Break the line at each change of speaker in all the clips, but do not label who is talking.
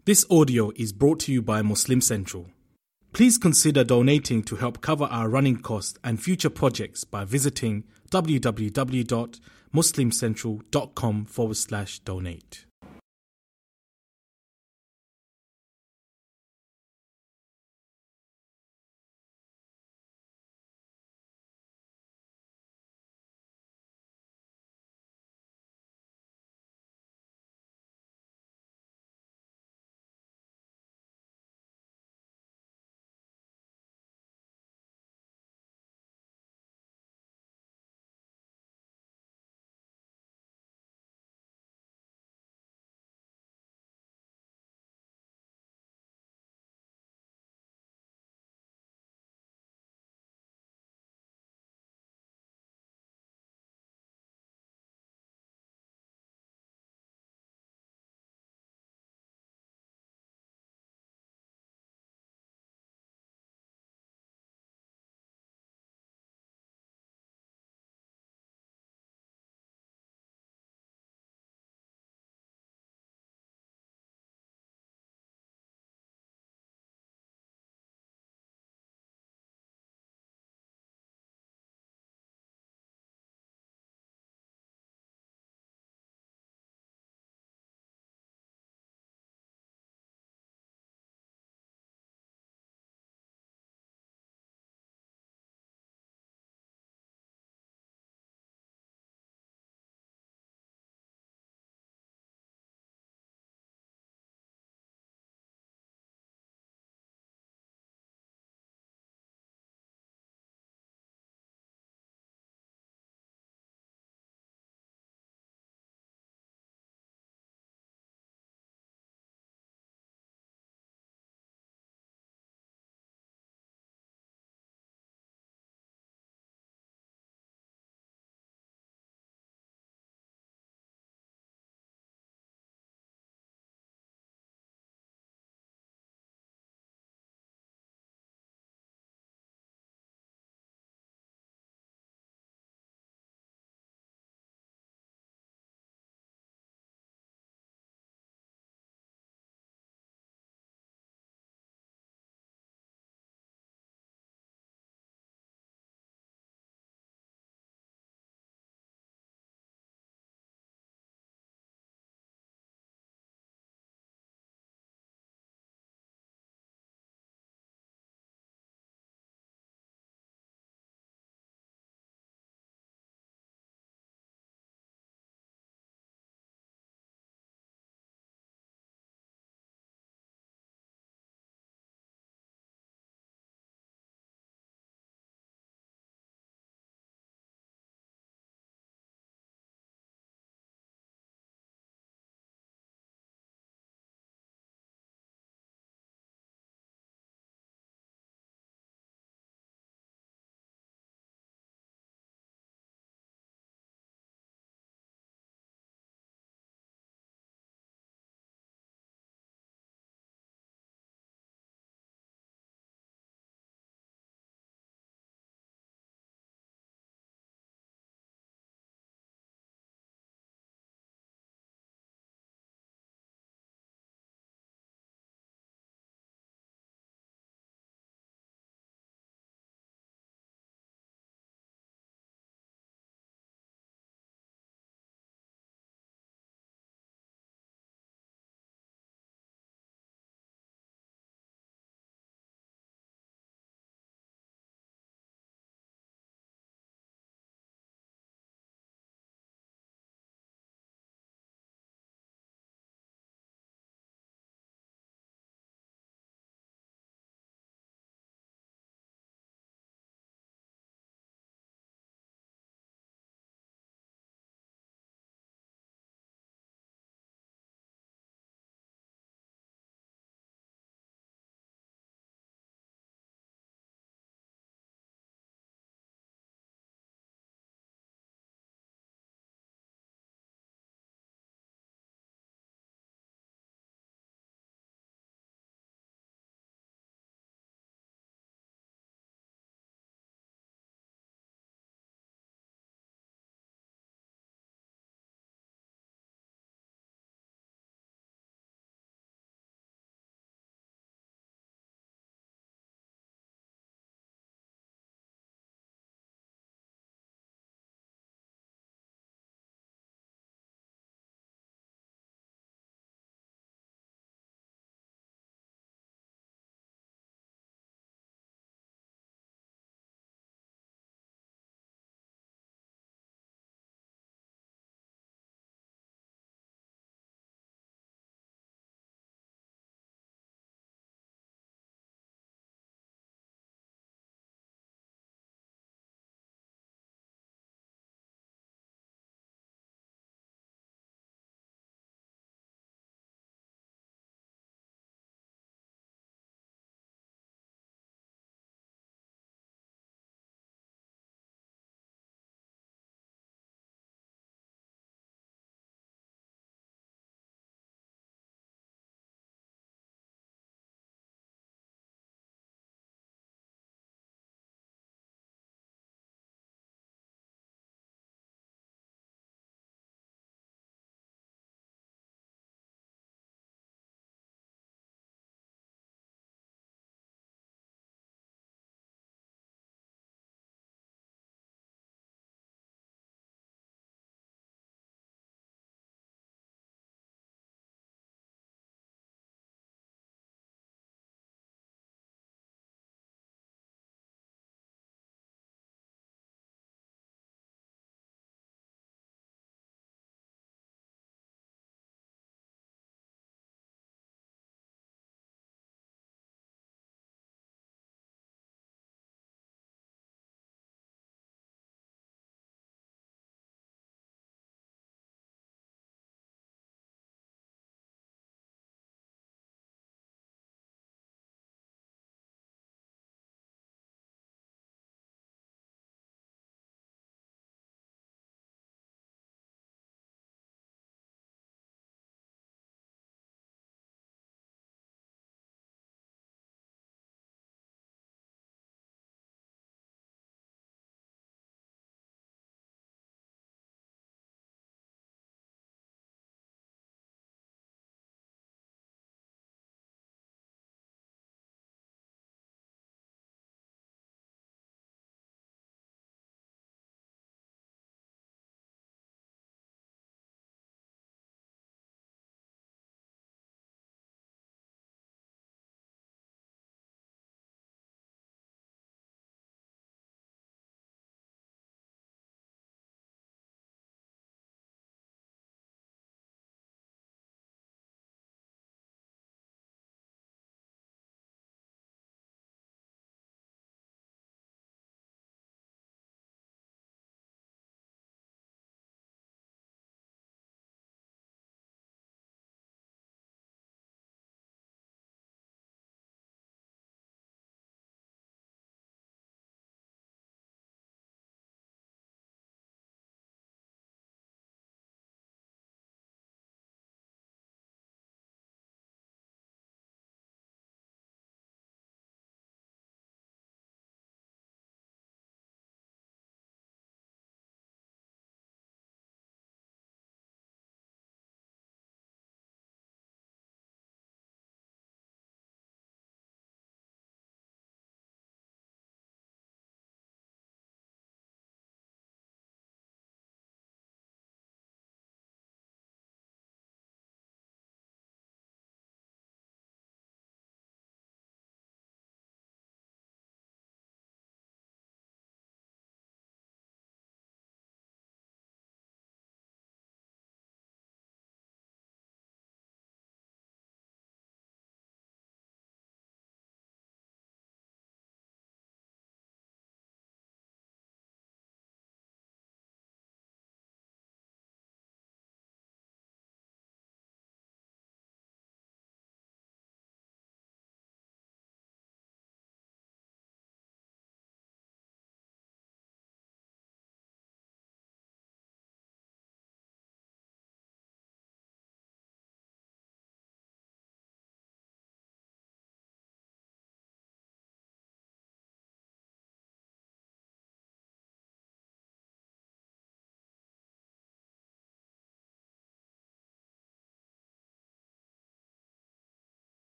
This audio is brought to you by Muslim Central. Please consider donating to help cover our running costs and future projects by visiting www.muslimcentral.com/donate.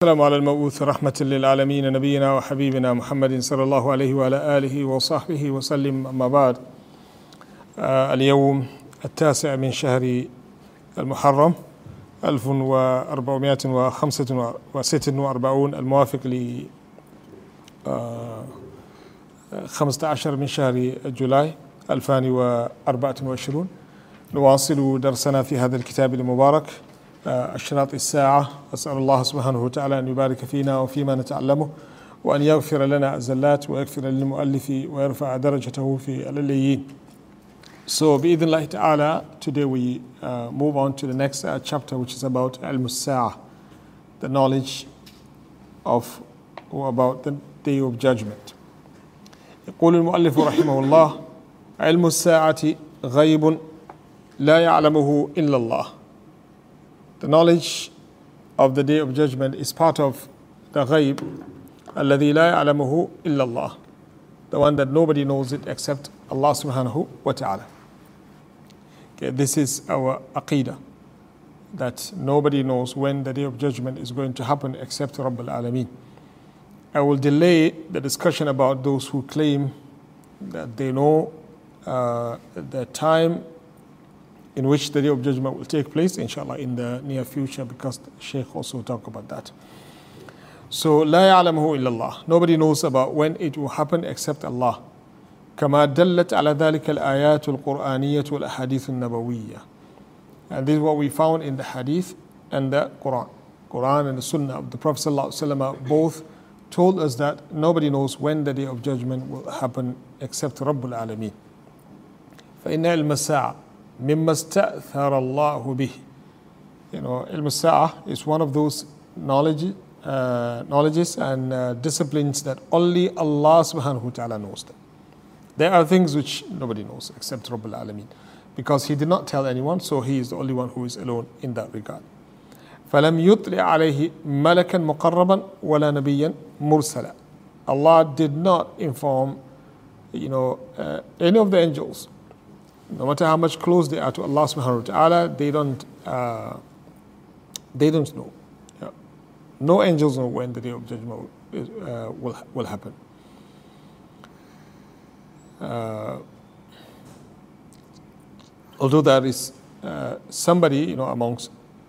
السلام على المبعوث رحمة للعالمين نبينا وحبيبنا محمد صلى الله عليه وعلى آله وصحبه وسلم. أما بعد، اليوم 9 من شهر المحرم 1446 الموافق ل 15 من شهر جولاي 2024. نواصل درسنا في هذا الكتاب المبارك أشراط الساعة. أسأل الله سبحانه وتعالى أن يبارك فينا وفيما نتعلمه، وأن يغفر لنا الزلات ويغفر للمؤلف ويرفع درجته في العليين. So, بإذن الله تعالى, today we move on to the next chapter, which is about علم الساعة, the knowledge of or about the day of judgment. يقول المؤلف رحمه الله: علم الساعة غيب لا يعلمه إلا الله. The knowledge of the day of judgment is part of the ghaib, الذي لا يعلمه إلا الله, the one that nobody knows it except Allah subhanahu wa ta'ala. Okay, this is our aqidah, that nobody knows when the day of judgment is going to happen except Rabbul Alameen. I will delay the discussion about those who claim that they know the time in which the day of judgment will take place, inshallah, in the near future, because the Shaykh also talk about that. So, لا يعلمه إلا الله. Nobody knows about when it will happen except Allah. كما دلت على ذلك الآيات القرآنية والأحاديث النبوية. And this is what we found in the hadith and the Quran. Quran and the Sunnah of the Prophet ﷺ both told us that nobody knows when the day of judgment will happen except Rabbul Alameen. فإن علم الساعة مما استأثر الله به. You know, علم الساعة is one of those knowledges and disciplines that only Allah subhanahu wa ta'ala knows them. There are things which nobody knows except Rabbul Alameen, because He did not tell anyone, so He is the only one who is alone in that regard. فَلَمْ يُطْلِعْ عَلَيْهِ مَلَكًا مُقَرَّبًا وَلَا نَبِيًّا مُرْسَلًا. Allah did not inform, any of the angels, no matter how much close they are to Allah subhanahu wa ta'ala, they don't know. Yeah. No angels know when the day of judgment will happen. Although there is somebody, amongst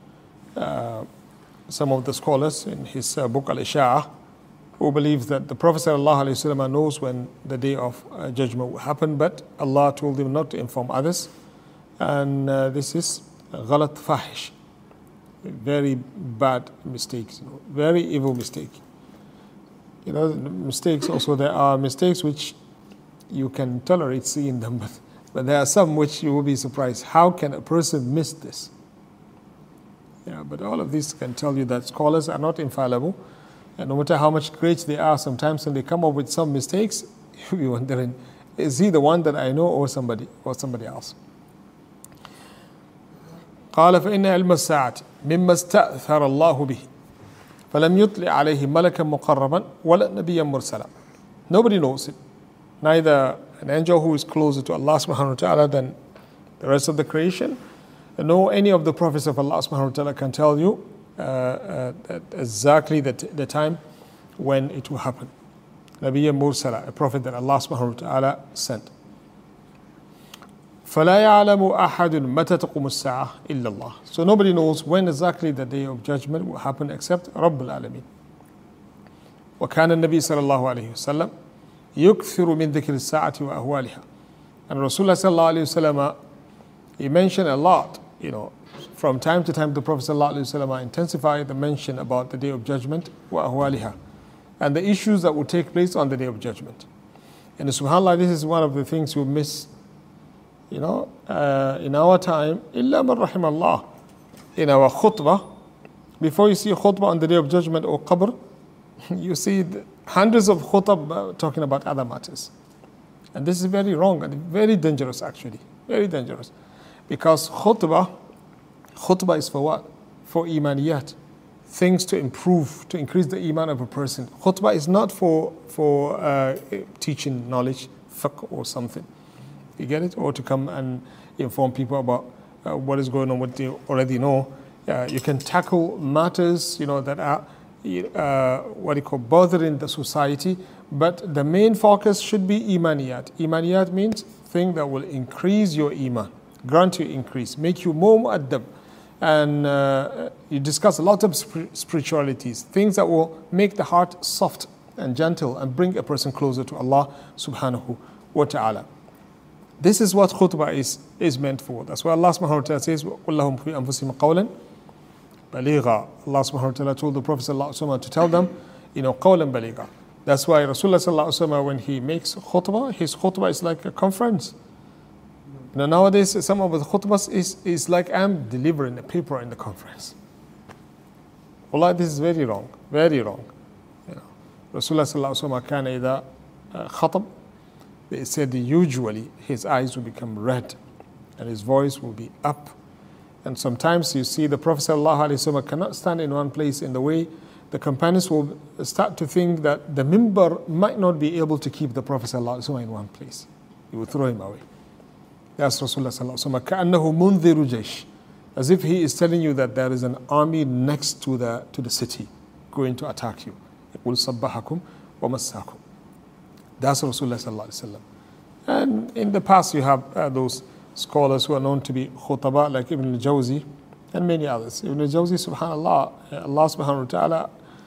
some of the scholars in his book Al-Isha'ah, who believes that the Prophet ﷺ knows when the day of judgment will happen, but Allah told him not to inform others. And this is ghalat fahish, very bad mistakes, very evil mistake. Mistakes also, there are mistakes which you can tolerate seeing them, but there are some which you will be surprised. How can a person miss this? Yeah, but all of this can tell you that scholars are not infallible. And no matter how much great they are, sometimes when they come up with some mistakes, you'll be wondering, is he the one that I know or somebody else? قال فإن علم الساعة مما استأثر الله به فلم يطلع عليه ملكا مقربا ولا نبيا مرسلا. Nobody knows it, neither an angel who is closer to Allah subhanahu wa ta'ala than the rest of the creation, nor any of the prophets of Allah subhanahu wa ta'ala can tell you exactly the time when it will happen. Nabiyya Mursala, a prophet that Allah subhanahu wa ta'ala sent. فَلَا يَعْلَمُ أَحَدٌ مَتَى تَقُومُ السَّاعَةُ إِلَّا اللَّهُ. So nobody knows when exactly the day of judgment will happen except Rabbul Alameen. وَكَانَ النَّبِي صلى الله عليه وسلم يكثر من ذكر الساعة وأهوالها. And Rasulullah sallallahu alayhi wasallam, he mentioned a lot, from time to time the Prophet sallallahu alayhi wasallam intensified the mention about the day of judgment, وأهوالها, and the issues that will take place on the day of judgment. And subhanAllah, this is one of the things we miss, in our time, إِلَّا مَنْ رَحِمَ اللَّهِ. In our khutbah, before you see a khutbah on the day of judgment or qabr, you see hundreds of khutbah talking about other matters. And this is very wrong and very dangerous, actually. Very dangerous. Because khutbah is for what? For imaniyat. Things to improve, to increase the iman of a person. Khutbah is not for teaching knowledge, fiqh or something. You get it? Or to come and inform people about what is going on, what they already know. You can tackle matters, that are bothering the society. But the main focus should be imaniyat. Imaniyat means thing that will increase your iman, grant you increase, make you more mu'addab. And you discuss a lot of spiritualities, things that will make the heart soft and gentle and bring a person closer to Allah subhanahu wa ta'ala. This is what khutbah is meant for. That's why Allah subhanahu wa ta'ala says, وَقُلْ لَهُمْ فِي أَنفُسِهِمْ قَوْلًا بَلِيغًا. Allah subhanahu wa ta'ala told the Prophet sallallahu alaihi wasallam to tell them, قَوْلًا بَلِيغًا. That's why Rasulullah sallallahu alaihi wasallam, when he makes khutbah, his khutbah is like a conference. Nowadays, some of the khutbahs is like I'm delivering a paper in the conference. Wallah, this is very wrong, very wrong. Rasulullah sallallahu alaihi wasallam كان إذا خطب, they said usually his eyes will become red and his voice will be up. And sometimes you see the Prophet sallallahu alaihi wasallam cannot stand in one place. In the way the companions will start to think that the mimbar might not be able to keep the Prophet sallallahu alaihi wasallam in one place. He will throw him away. That's Rasulullah sallallahu alaihi wasallam. كأنه منذر جيش, as if he is telling you that there is an army next to the city going to attack you. يقول صبحكم ومساكم. That's Rasulullah sallallahu alaihi wasallam. And in the past you have those scholars who are known to be khutaba, like Ibn al-Jawzi and many others. Ibn al-Jawzi, subhanallah, Allah subhanahu wa ta'ala,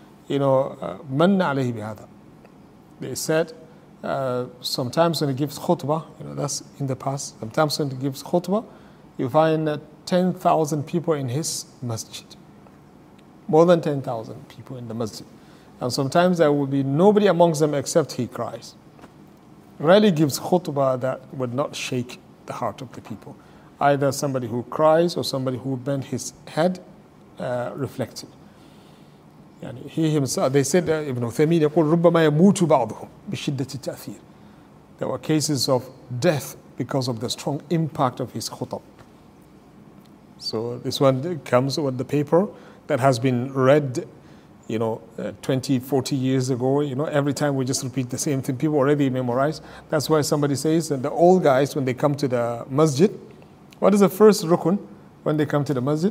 manna alayhi bihada. They said sometimes when he gives khutbah, that's in the past, sometimes when he gives khutbah, you find 10,000 people in his masjid. More than 10,000 people in the masjid. And sometimes there will be nobody amongst them except he cries. Rarely gives khutbah that would not shake the heart of the people. Either somebody who cries or somebody who bent his head reflected. He himself, they said, Ibn Uthaymeen يقول ربما يموت بعضهم بشدة التأثير. There were cases of death because of the strong impact of his khutab. So this one comes with the paper that has been read 20, 40 years ago. Every time we just repeat the same thing. People already memorize. That's why somebody says that the old guys, when they come to the masjid, what is the first rukun when they come to the masjid?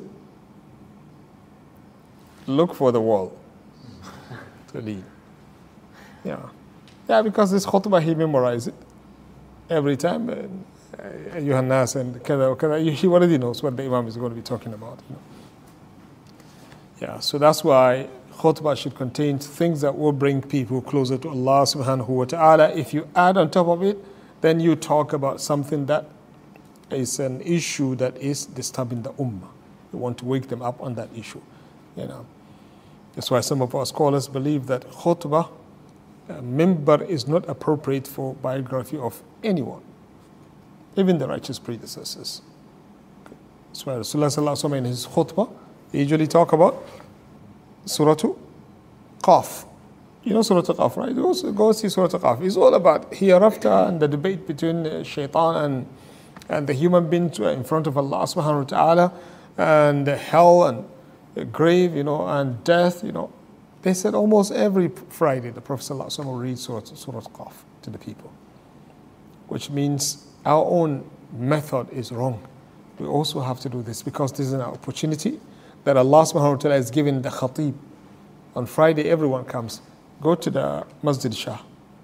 Look for the wall to lead. Yeah, because this khutbah, he memorized it every time. Yuhannas and kada, kada, he already knows what the Imam is going to be talking about. Yeah, so that's why khutbah should contain things that will bring people closer to Allah subhanahu wa ta'ala. If you add on top of it, then you talk about something that is an issue that is disturbing the ummah. You want to wake them up on that issue. That's why some of our scholars believe that khutbah, mimbar, is not appropriate for biography of anyone, even the righteous predecessors. That's why Rasulullah sallallahu alaihi wasallam in his khutbah, they usually talk about Surah Qaf. Surah Qaf, right? Go see Surah Qaf. It's all about hereafter and the debate between shaitan and the human being in front of Allah subhanahu wa ta'ala, and hell and the grave, and death, They said almost every Friday the Prophet sallallahu alaihi wasallam will read Surah Qaf to the people, which means our own method is wrong. We also have to do this because this is an opportunity that Allah subhanahu wa ta'ala has given the khatib. On Friday, everyone comes. Go to the Masjid Shah.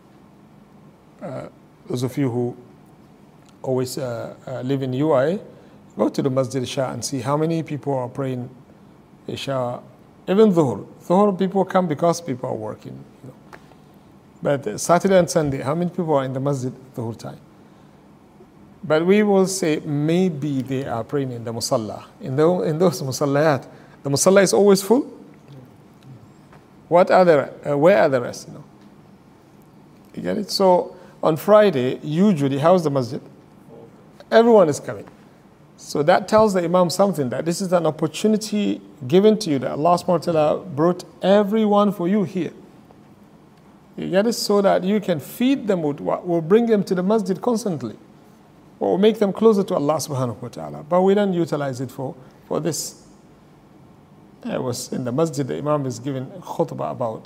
Those of you who always live in UAE, go to the Masjid Shah and see how many people are praying Isha. Even Dhuhr people come because people are working. But Saturday and Sunday, how many people are in the Masjid Dhuhr time? But we will say maybe they are praying in the Musalla. In those Musallayat, the Musalla is always full. Where are the rest? You get it? So on Friday, usually, how's the masjid? Everyone is coming. So that tells the Imam something, that this is an opportunity given to you, that Allah subhanahu wa ta'ala brought everyone for you here. You get it? So that you can feed them with what will bring them to the masjid constantly, or make them closer to Allah subhanahu wa ta'ala. But we don't utilize it for this. It was in the masjid, the Imam is giving khutbah about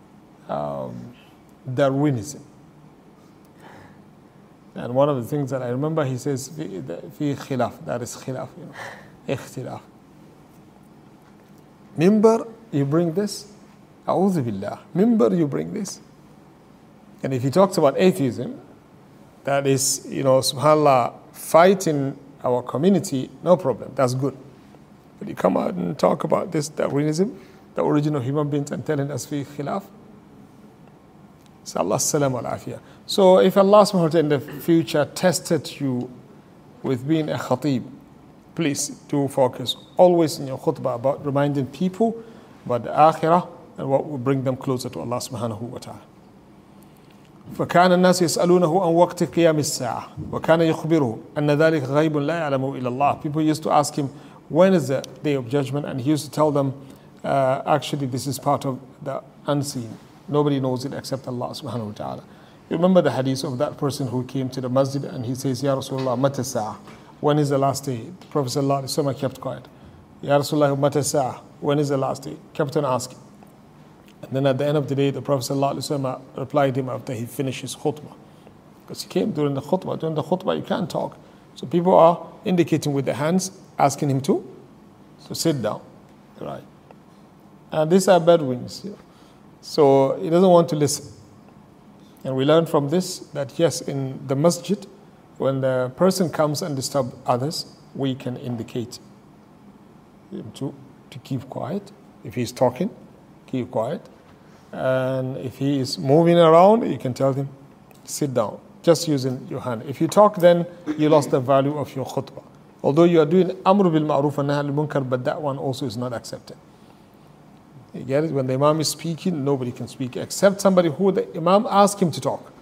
Darwinism. And one of the things that I remember, he says, fi khilaf, that is khilaf, ikhtilaf. Mimbar, you bring this, A'udhu billah. Mimbar, you bring this. And if he talks about atheism, that is, subhanAllah, fighting our community, no problem, that's good. But you come out and talk about this Darwinism, the origin of human beings, and telling us fi khilaf. So Allah salam al afiyah. So if Allah subhanahu wa ta'ala in the future tested you with being a khatib, please do focus always in your khutbah about reminding people about the akhirah and what will bring them closer to Allah subhanahu wa ta'ala. فكان الناس يسألونه عن وقت قيام الساعة وكان يخبره أن ذلك غيب لا يعلمه إلا الله. People used to ask him, when is the day of judgment? And he used to tell them, actually this is part of the unseen. Nobody knows it except Allah subhanahu wa ta'ala. You remember the hadith of that person who came to the masjid and he says, Ya Rasulullah, mata sa'a? When is the last day? The Prophet sallallahu alaihi wasallam kept quiet. Ya Rasulullah, mata sa'a? When is the last day? Kept on asking. And then at the end of the day, the Prophet ﷺ replied to him after he finished his khutbah. Because he came during the khutbah. During the khutbah, you can't talk. So people are indicating with their hands, asking him to sit down. Right. And these are Bedouins. So he doesn't want to listen. And we learn from this that yes, in the masjid, when the person comes and disturbs others, we can indicate him to keep quiet. If he's talking, keep quiet. And if he is moving around, you can tell him, sit down, just using your hand. If you talk, then you lost the value of your khutbah. Although you are doing amr bil ma'ruf and nahy al munkar, but that one also is not accepted. You get it? When the imam is speaking, nobody can speak except somebody who the imam asks him to talk.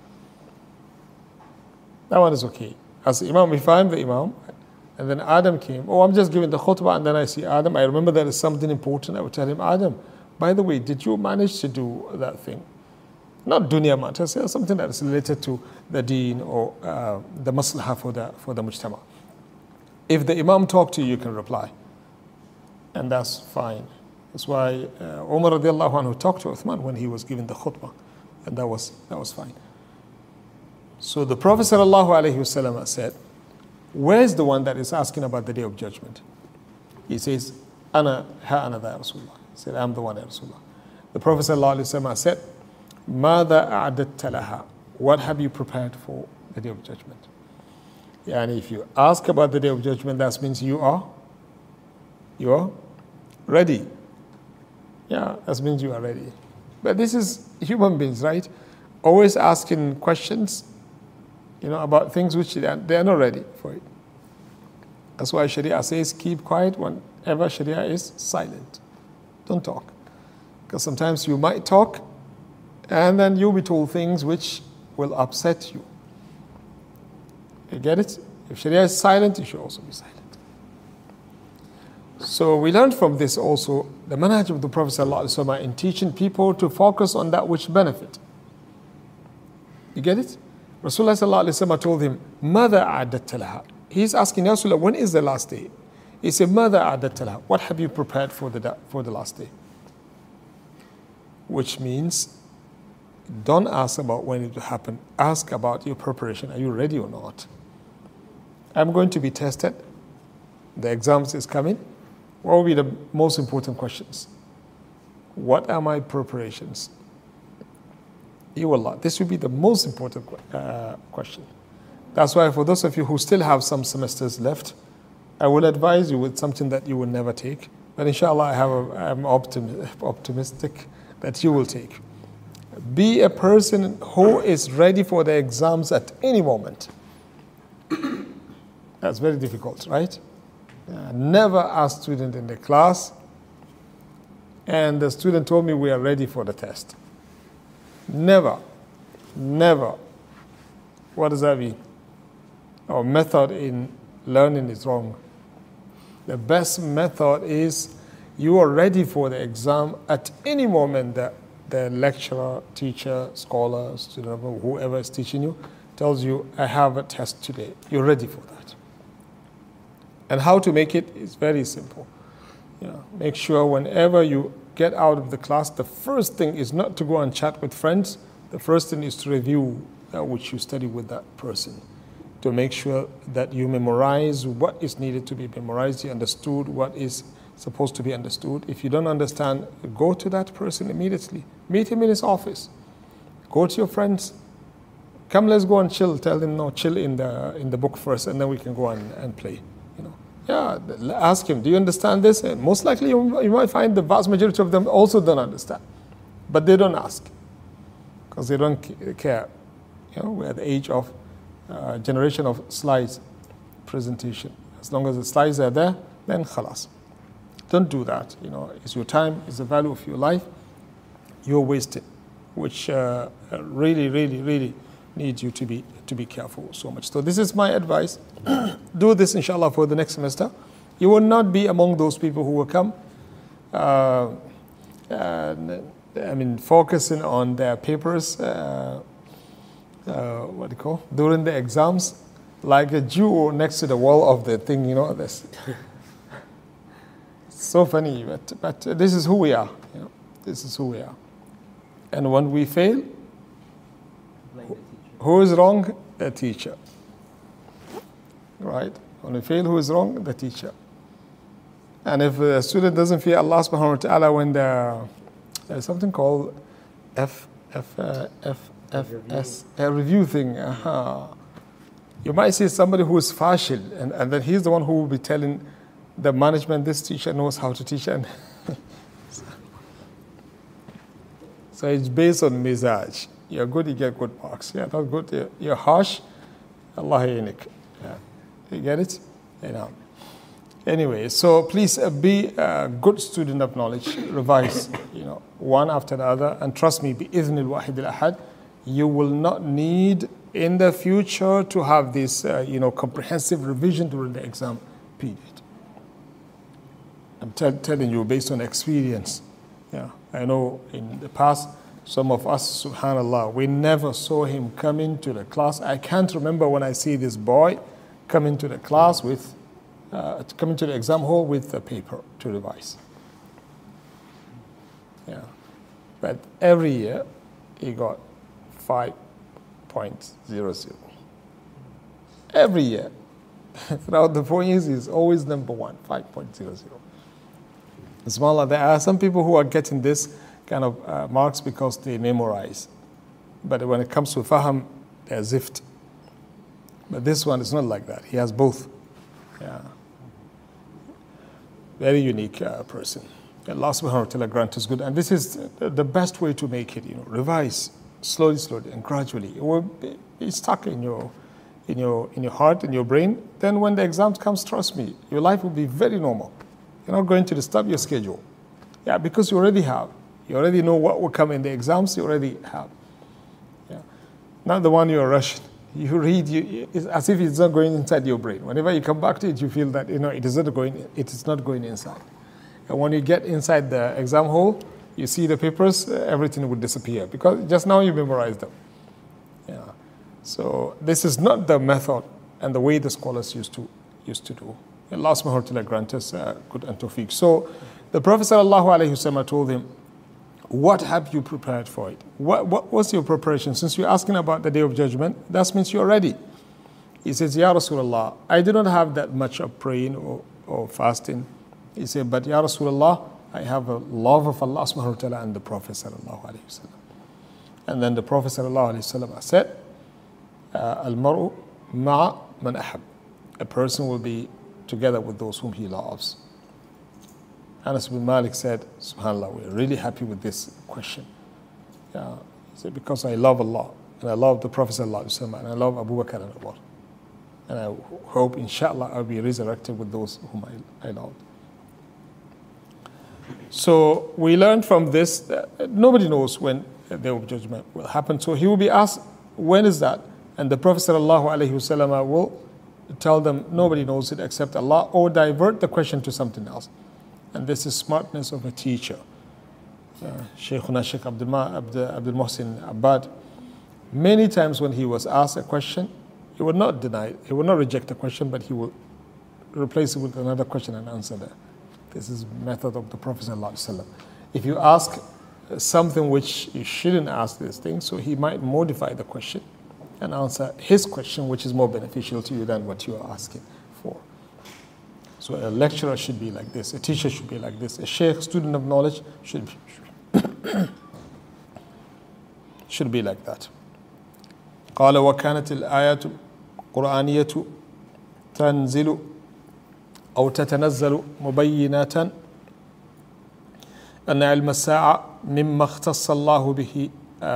That one is okay. As the imam, if I'm the imam, and then Adam came, I'm just giving the khutbah, and then I see Adam, I remember there is something important, I would tell him, Adam, by the way, did you manage to do that thing? Not dunya matters, something that is related to the deen or the maslahah for the mujtama. If the imam talked to you, you can reply. And that's fine. That's why Umar radiallahu anhu talked to Uthman when he was giving the khutbah. And that was fine. So the Prophet sallallahu alaihi wasallam said, where's the one that is asking about the day of judgment? He says, Ana da Rasulullah. He said, I'm the one, Ya Rasulullah. The Prophet ﷺ said, Mada a'adatta laha? What have you prepared for the day of judgment? And if you ask about the day of judgment, that means you are ready. Yeah, that means you are ready. But this is human beings, right? Always asking questions, about things which they are not ready for it. That's why Sharia says, keep quiet whenever Sharia is silent. Don't talk. Because sometimes you might talk and then you'll be told things which will upset you. You get it? If Sharia is silent, you should also be silent. So we learned from this also the manhaj of the Prophet ﷺ in teaching people to focus on that which benefit. You get it? Rasulullah ﷺ told him, Mada a'adatta laha? He's asking Rasulullah, when is the last day? He said, Mada a'adatta laha? What have you prepared for the last day? Which means, don't ask about when it will happen. Ask about your preparation. Are you ready or not? I'm going to be tested. The exams is coming. What will be the most important questions? What are my preparations? Allah, this will be the most important question. That's why for those of you who still have some semesters left, I will advise you with something that you will never take. But inshallah, I'm optimistic that you will take. Be a person who is ready for the exams at any moment. That's very difficult, right? Never ask student in the class, and the student told me we are ready for the test. Never. What does that mean? Our method in learning is wrong. The best method is you are ready for the exam at any moment that the lecturer, teacher, scholar, student, whoever is teaching you tells you, I have a test today. You're ready for that. And how to make it is very simple. Make sure whenever you get out of the class, the first thing is not to go and chat with friends. The first thing is to review which you study with that person, to make sure that you memorize what is needed to be memorized, you understood what is supposed to be understood. If you don't understand, go to that person immediately. Meet him in his office. Go to your friends. Come, let's go and chill. Tell them, no, chill in the book first, and then we can go and play. Yeah, ask him, do you understand this? And most likely you might find the vast majority of them also don't understand. But they don't ask because they don't care. We're at the age of generation of slides presentation. As long as the slides are there, then khalas. Don't do that. It's your time, it's the value of your life. You're wasting, which really, really, really needs you to be careful so much. So this is my advice. Do this, inshallah, for the next semester. You will not be among those people who will come, focusing on their papers, during the exams, like a Jew next to the wall of the thing, this. It's so funny, but this is who we are. This is who we are. And when we fail, who is wrong? The teacher. Right? When we fail, who is wrong? The teacher. And if a student doesn't fear Allah subhanahu wa ta'ala when there's something called FS, a review thing. You might see somebody who is fashil, and then he's the one who will be telling the management, this teacher knows how to teach. And so it's based on mizaj. You're good, you get good marks. You're not good, you're harsh. Allah yanik. You get it? Anyway, so please be a good student of knowledge. Revise, one after the other. And trust me, bi-idhn al-wahid al-ahad, you will not need in the future to have this, comprehensive revision during the exam period. I'm telling you based on experience. Yeah, I know in the past, some of us, subhanallah, we never saw him come into the class. I can't remember when I see this boy come into the class with, come into the exam hall with a paper to revise. Yeah, but every year he got 5.00. Every year. Throughout the 4 years, he's always number one, 5.00. SubhanAllah, there are some people who are getting this kind of marks because they memorize. But when it comes to faham, they're zift. But this one is not like that. He has both. Yeah. Very unique person. Allah subhanahu wa ta'ala grant us good. And this is the best way to make it, revise slowly, and gradually. It will be stuck in your heart, in your brain. Then when the exam comes, trust me, your life will be very normal. You're not going to disturb your schedule. Yeah, because you already have. You already know what will come in the exams, you already have. Yeah. Not the one you're rushing. You read, it's as if it's not going inside your brain. Whenever you come back to it, you feel that it is not going inside. And when you get inside the exam hall, you see the papers, everything would disappear because just now you memorized them. Yeah. So this is not the method and the way the scholars used to do. Allah subhanahu wa ta'ala grant us good and tawfiq. So the Prophet sallallahu alayhi wasallam told him, what have you prepared for it? What was your preparation? Since you're asking about the Day of Judgment, that means you're ready. He says, Ya Rasulullah, I do not have that much of praying or fasting. He said, but Ya Rasulullah, I have a love of Allah subhanahu wa ta'ala and the Prophet sallallahu alayhi wasallam. And then the Prophet sallallahu alayhi wasallam said, Al-mar'u ma'a man ahab. A person will be together with those whom he loves. Anas bin Malik said, subhanAllah, we're really happy with this question. Yeah. He said, because I love Allah, and I love the Prophet sallallahu alaihi wasallam, and I love Abu Bakr and Umar. And I hope, inshallah, I'll be resurrected with those whom I love. So we learned from this that nobody knows when the Day of Judgment will happen. So he will be asked, when is that? And the Prophet sallallahu alaihi wasallam will tell them, nobody knows it except Allah, or divert the question to something else. And this is smartness of a teacher. Shaykhuna Shaykh Abdul Muhsin Abbad, many times when he was asked a question, he would not deny it, he would not reject the question, but he would replace it with another question and answer that. This is method of the Prophet ﷺ. If you ask something which you shouldn't ask this thing, so he might modify the question and answer his question, which is more beneficial to you than what you are asking for. So a lecturer should be like this, a teacher should be like this, a sheikh, student of knowledge should be like that. قال وكانت الآيات القرآنية تنزل أو تتنزل مبينات أن علم الساعة مما اختص الله به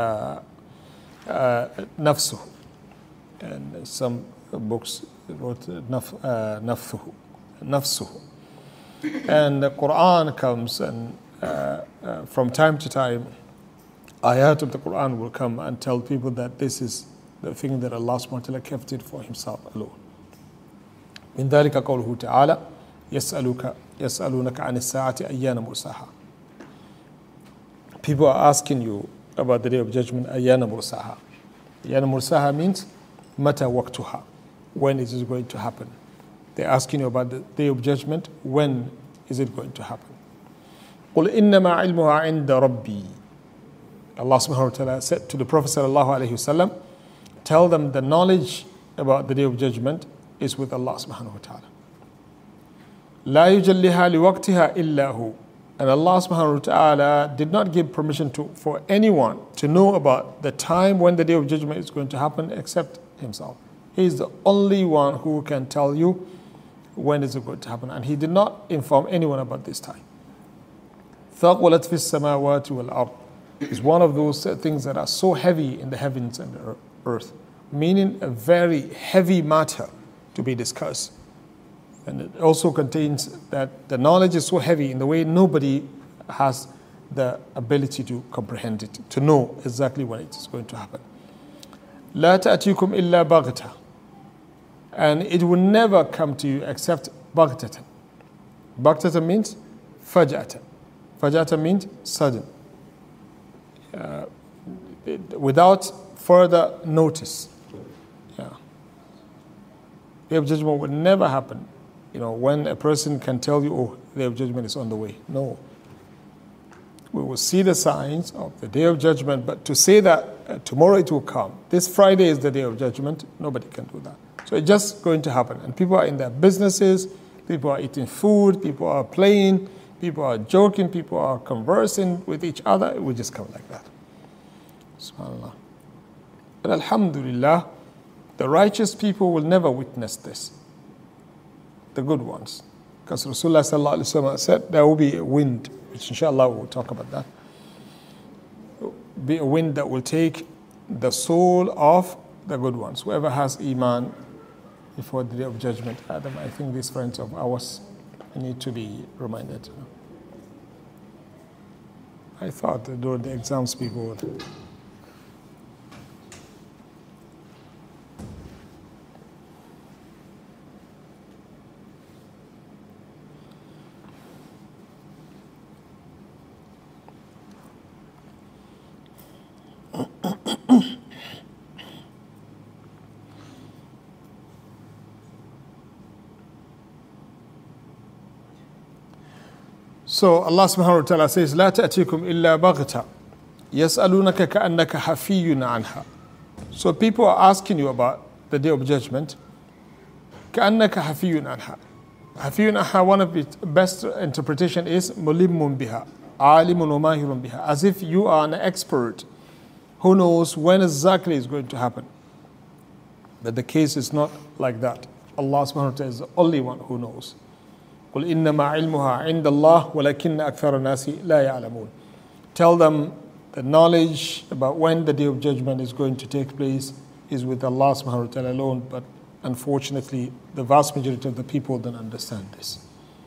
نفسه. And some books wrote نفسه. And the Quran comes, and from time to time ayat of the Quran will come and tell people that this is the thing that Allah subhanahu wa ta'ala kept it for himself alone. من ذلك قوله تعالى يسألونك عن الساعة أيان مرساها. People are asking you about the day of judgment. أيان مرساها. أيان مرساها means متى وقتها, when is it going to happen. They're asking you about the day of judgment. When is it going to happen? قل إنما علمها عند ربي. Allah subhanahu wa ta'ala said to the Prophet sallallahu alayhi wasallam, tell them the knowledge about the day of judgment is with Allah subhanahu wa ta'ala. لا يجلها لوقتها إلا هو. And Allah subhanahu wa ta'ala did not give permission for anyone to know about the time when the day of judgment is going to happen except himself. He is the only one who can tell you when is it going to happen. And he did not inform anyone about this time. ثَقُلَتْ فِي السَّمَاوَاتِ وَالْأَرْضِ is one of those things that are so heavy in the heavens and the earth, meaning a very heavy matter to be discussed. And it also contains that the knowledge is so heavy in the way nobody has the ability to comprehend it, to know exactly when it is going to happen. لا تأتيكم إلا بغتة. And it will never come to you except بغتة. بغتة means فجأة. فجأة means sudden. Without further notice. Yeah. The day of judgment will never happen. When a person can tell you, oh, the day of judgment is on the way. No. We will see the signs of the day of judgment, but to say that tomorrow it will come, this Friday is the day of judgment, nobody can do that. So it's just going to happen. And people are in their businesses, people are eating food, people are playing, people are joking, people are conversing with each other. It will just come like that. SubhanAllah. But alhamdulillah, the righteous people will never witness this. The good ones. Because Rasulullah sallallahu alaihi wasallam said there will be a wind, which inshallah we'll talk about that. Be a wind that will take the soul of the good ones. Whoever has iman before the day of judgment. Adam, I think these friends of ours need to be reminded. I thought that during the exams people would. So Allah subhanahu wa ta'ala says, لا تأتيكم إلا بغتة يسألونك كأنك حفي عنها. So people are asking you about the day of judgment. كأنك حفي عنها. حفي عنها, one of its best interpretation is ملم بها عالم وماهر بها. As if you are an expert who knows when exactly it's going to happen. But the case is not like that. Allah subhanahu wa ta'ala is the only one who knows. قل إنما علمها عند الله ولكن أكثر الناس لا يعلمون. Tell them the knowledge about when the day of judgment is going to take place is with Allah subhanahu wa ta'ala alone, but unfortunately the vast majority of the people don't understand this.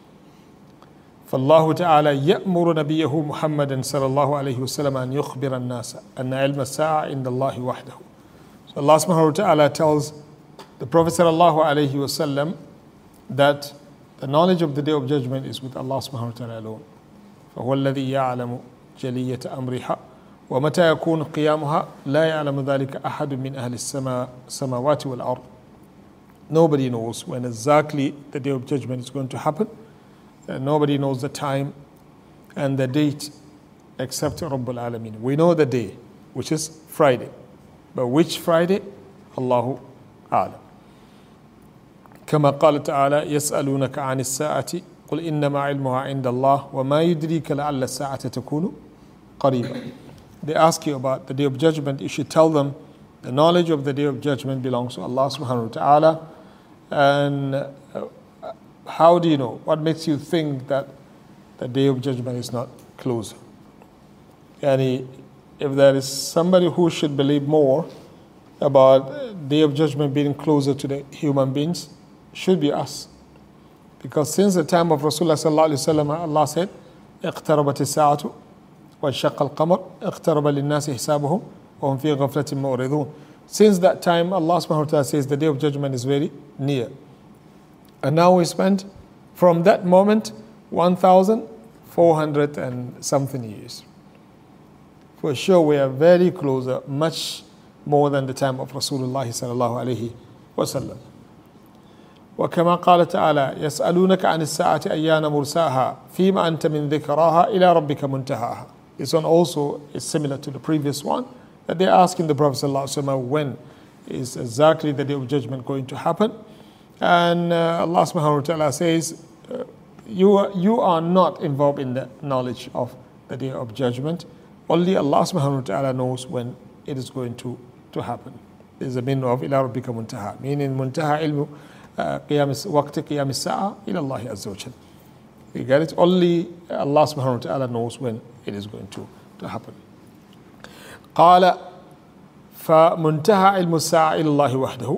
فالله تعالى يأمر نبيه محمدا صلى الله عليه وسلم أن يخبر الناس أن علم الساعة عند الله وحده. So Allah subhanahu wa ta'ala tells the Prophet صلى الله عليه وسلم that the knowledge of the day of judgment is with Allah subhanahu wa ta'ala alone. فهو الذي يعلم جلية أمرها ومتى يكون قيامها لا يعلم ذلك أحد من أهل السماوات والأرض. Nobody knows when exactly the day of judgment is going to happen. Nobody knows the time and the date except Rabbul Alameen. We know the day, which is Friday. But which Friday? Allahu A'lam. كما قال تعالى يسألونك عن الساعة قل إنما علمها عند الله وما يدريك لعل الساعة تكون قريبا. They ask you about the day of judgment. You should tell them the knowledge of the day of judgment belongs to Allah subhanahu wa ta'ala. And how do you know? What makes you think that the day of judgment is not closer? And if there is somebody who should believe more about day of judgment being closer to the human beings, should be us. Because since the time of Rasulullah sallallahu alaihi wasallam, Allah said, اقتربت الساعة وانشق القمر اقترب للناس حسابهم وهم في غفلة معرضون. Since that time, Allah subhanahu wa ta'ala says the day of judgment is very near. And now we spent from that moment 1,400 and something years. For sure we are very closer, much more than the time of Rasulullah sallallahu alayhi wa sallam. وكما قال تعالى يسألونك عن الساعة أيان مرساها فيما أنت من ذكراها إلى ربك منتهاها. This one also is similar to the previous one, that they're asking the Prophet ﷺ when is exactly the day of judgment going to happen. And Allah subhanahu wa ta'ala says, you are not involved in the knowledge of the day of judgment. Only Allah subhanahu wa ta'ala knows when it is going to happen. There is a meaning of إلى ربك منتهى, meaning منتهى علم وقت قيام الساعة إلى الله عز وجل. You get it? Only Allah subhanahu wa ta'ala knows when it is going to happen. قال فمنتهى علم الساعة إلى الله وحده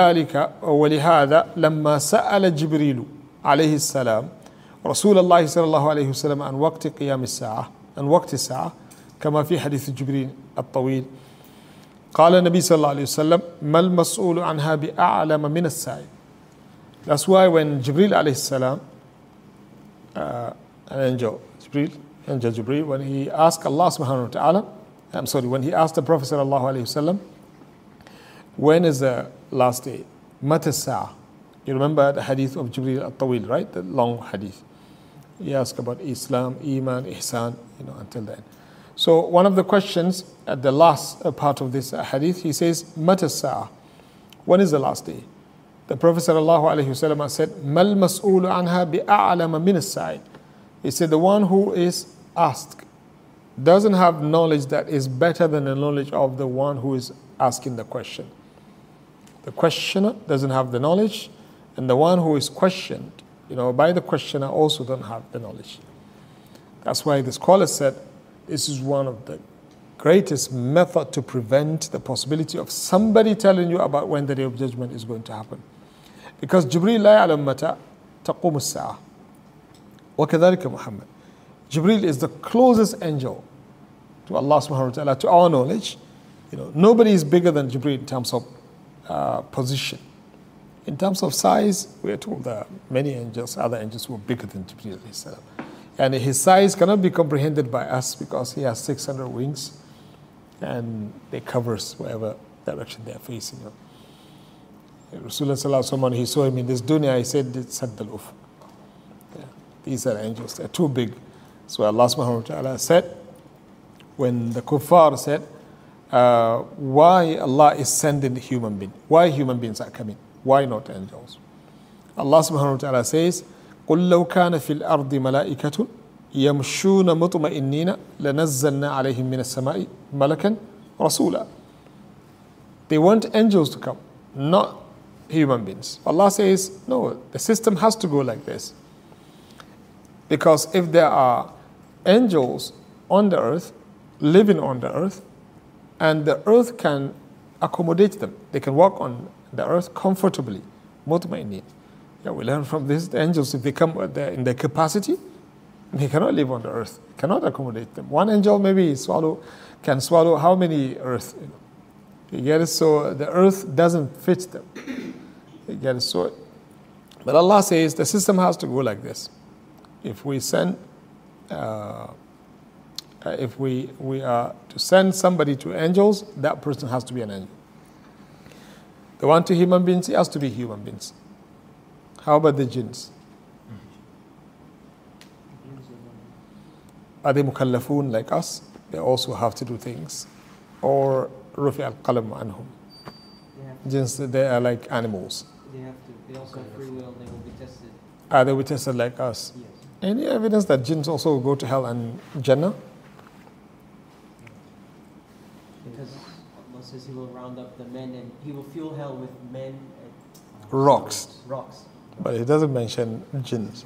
ولهذا لما سأل جبريل عليه السلام رسول الله صلى الله عليه وسلم عن وقت قيام الساعة عن وقت الساعة كما في حديث جبريل الطويل قال النبي صلى الله عليه وسلم ما المسؤول عنها بأعلم من السائل. That's why when Jibril alayhi salam, an angel Jibril, when he asked Allah subhanahu wa ta'ala, when he asked the Prophet sallallahu alayhi wasallam, when is the last day? Mata sa'a. You remember the hadith of Jibril al-Tawil, right? The long hadith. He asked about Islam, Iman, Ihsan, until then. So one of the questions at the last part of this hadith, he says, Mata sa'a. When is the last day? The Prophet sallallahu alayhi wasallam said, Mal mas'ulu anha bi'a'lama min as-sa'id. He said, the one who is asked doesn't have knowledge that is better than the knowledge of the one who is asking the question. The questioner doesn't have the knowledge, and the one who is questioned, by the questioner also don't have the knowledge. That's why the scholar said, this is one of the greatest method to prevent the possibility of somebody telling you about when the day of judgment is going to happen. Because Jibreel la ya'lam mata taqum as-sa'ah. وكذلك Muhammad. Jibreel is the closest angel to Allah subhanahu wa ta'ala, to our knowledge. Nobody is bigger than Jibreel in terms of position. In terms of size, we are told that many angels, other angels were bigger than Jibreel alayhi salam. And his size cannot be comprehended by us because he has 600 wings and they covers whatever direction they are facing. Rasulullah sallallahu alaihi wasallam, when he saw him in this dunya, he said, Saddal Uf. These are angels, they're too big. So Allah subhanahu wa ta'ala said, when the kuffar said, why Allah is sending human beings? Why human beings are coming? Why not angels? Allah subhanahu wa ta'ala says, قُلْ لَوْ كَانَ فِي الْأَرْضِ مَلَائِكَةٌ يَمْشُونَ مُطْمَئِنِّينَ لَنَزَّلْنَا عَلَيْهِمْ مِنَ السَّمَاءِ مَلَكًا رَسُولًا. They want angels to come, not human beings. Allah says, no, the system has to go like this. Because if there are angels on the earth, living on the earth, and the earth can accommodate them, they can walk on the earth comfortably, mutma'ineen. Yeah, we learn from this, the angels, if they come in their capacity, they cannot live on the earth, cannot accommodate them. One angel maybe can swallow how many earth? You get it? So the earth doesn't fit them. You get it? So, but Allah says the system has to go like this. If we send, if we are to send somebody to angels, that person has to be an angel. The one to human beings, he has to be human beings. How about the jinns? Are they mukallafun like us? They also have to do things. Or rufi al-qalam anhum. Jinns, they are like animals.
They also have free will. They will be tested.
They will be tested like us.
Yes.
Any evidence that jinns also go to hell and Jannah?
Because Allah says He will round up the men and He will fuel hell with men and
Rocks.
Rocks.
But it doesn't mention jinns.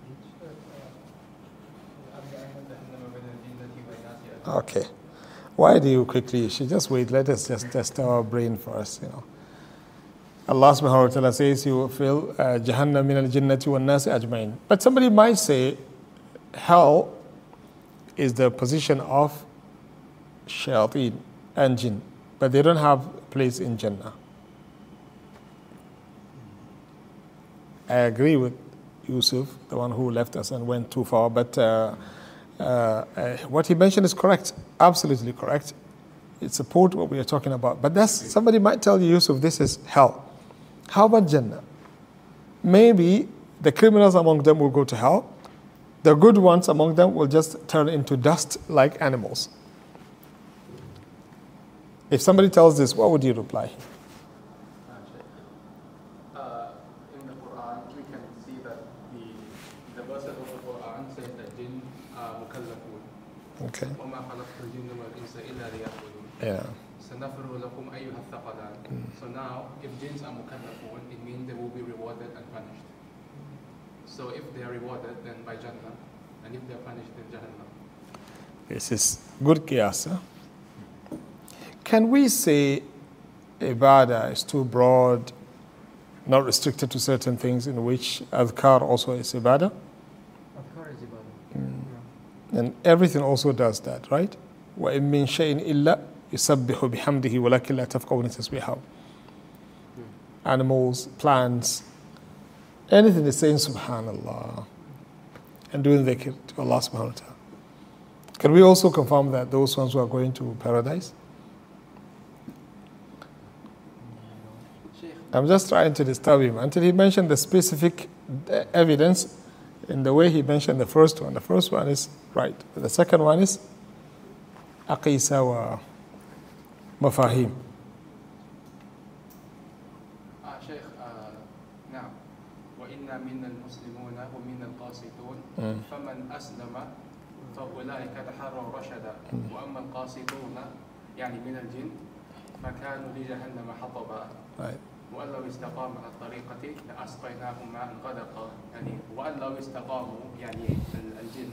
Okay. Why do you quickly? You should just wait. Let us just test our brain first, Allah subhanahu wa ta'ala says He will fill Jahannam min al-jinnati wa nasi ajmain. But somebody might say hell is the position of shayateen and jinn, but they don't have a place in Jannah. I agree with Yusuf, the one who left us and went too far, but what he mentioned is correct, absolutely correct. It supports what we are talking about. But somebody might tell you, Yusuf, this is hell. How about Jannah? Maybe the criminals among them will go to hell. The good ones among them will just turn into dust like animals. If somebody tells this, what would you reply?
In the Quran, we can see that the verses of the Quran says that jinn are mukallafun.
Okay.
وَمَا خَلَقْتُ الْجِنَّ وَالْإِنسَ إِلَّا لِيَعْبُدُونَ.
Yeah.
سَنَفْرُغُ لَكُمْ أَيُّهَ الثَّقَلَانِ. So now, if jinns are mukallafun, it means they will be rewarded and punished. So if they are rewarded, then by Jannah, and if they are punished, then Jahannam.
This is good qiyas. Huh? Can we say ibadah is too broad, not restricted to certain things, in which adhkar also is ibadah?
Adhkar is ibadah.
And everything also does that, right? وَإِن مِّن شَيْءٍ إِلَّا يُسَبِّحُ بِحَمْدِهِ وَلَكِنْ لَا تَفْقَهُونَ تَسْبِيحَهُ. Animals, plants, anything is saying subhanallah and doing dhikr to Allah subhanahu wa ta'ala. Can we also confirm that those ones who are going to paradise? I'm just trying to disturb him until he mentioned the specific evidence in the way he mentioned the first one. The first one is right. But the second one is aqisa wa mafahim.
Shaykh, now, وَإِنَّا مِنَّ الْمُسْلِمُونَ وَمِنَّ الْقَاسِطُونَ فَمَنْ أَسْلَمَ فَأُولَٰئِكَ تَحَرَّوْا رَشَدًا وَأَمَّا الْقَاسِطُونَ يعني من الجن فكانوا لجهنم حطبا.
Right.
وأن لو استقاموا على الطريقة لأسقيناهم ماء غدقا. يعني وأن لو استقاموا يعني الجن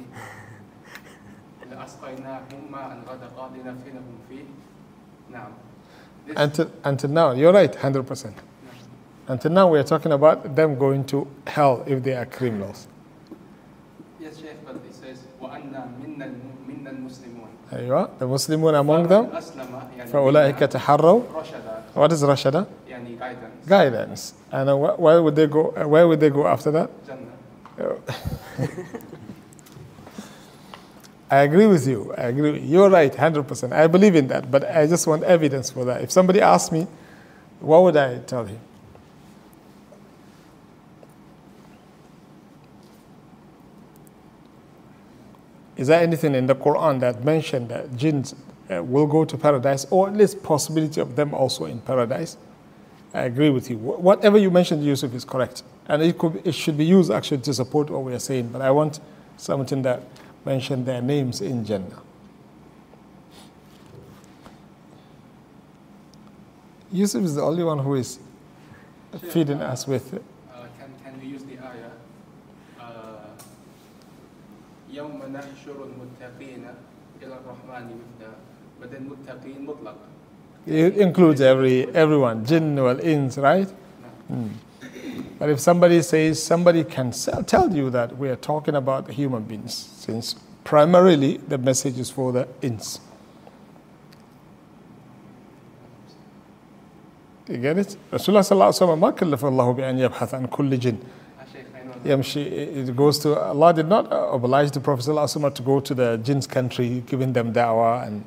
لأسقيناهم ماء غدقا لنفتنهم فيه. نعم.
Until now, you're right, 100%. Until now, we are talking about them going to hell if they are criminals.
Yes, Sheikh, but it says وأن منا المسلمون.
There you are. The Muslimun among them.
أسلم يعني
فأولئك تحروا.
رشدا.
What is rashada?
يعني guidance.
Guidance. And where would they go? Where would they go after that?
Jannah.
I agree with you. I agree. You're right, 100%. I believe in that, but I just want evidence for that. If somebody asks me, what would I tell him? Is there anything in the Quran that mentioned that jinns will go to paradise, or at least possibility of them also in paradise? I agree with you. Whatever you mentioned, Yusuf, is correct. And it should be used actually to support what we are saying. But I want something that mentioned their names in Jannah. Yusuf is the only one who is feeding us with it.
Can we use the ayah? يوم نحشر المتقين إلى الرحمن وفدا. But then muttaqin mutlaq.
It includes everyone, jinn wal ins, right?
No.
But if somebody says, somebody can tell you that we are talking about human beings, since primarily the message is for the ins. You get it? Rasulullah sallallahu alaihi wasallam ma kallafa Allahu bi an yabhath an kulli jinn. It goes to Allah did not oblige the Prophet sallallahu alaihi wasallam to go to the jinn's country, giving them da'wah,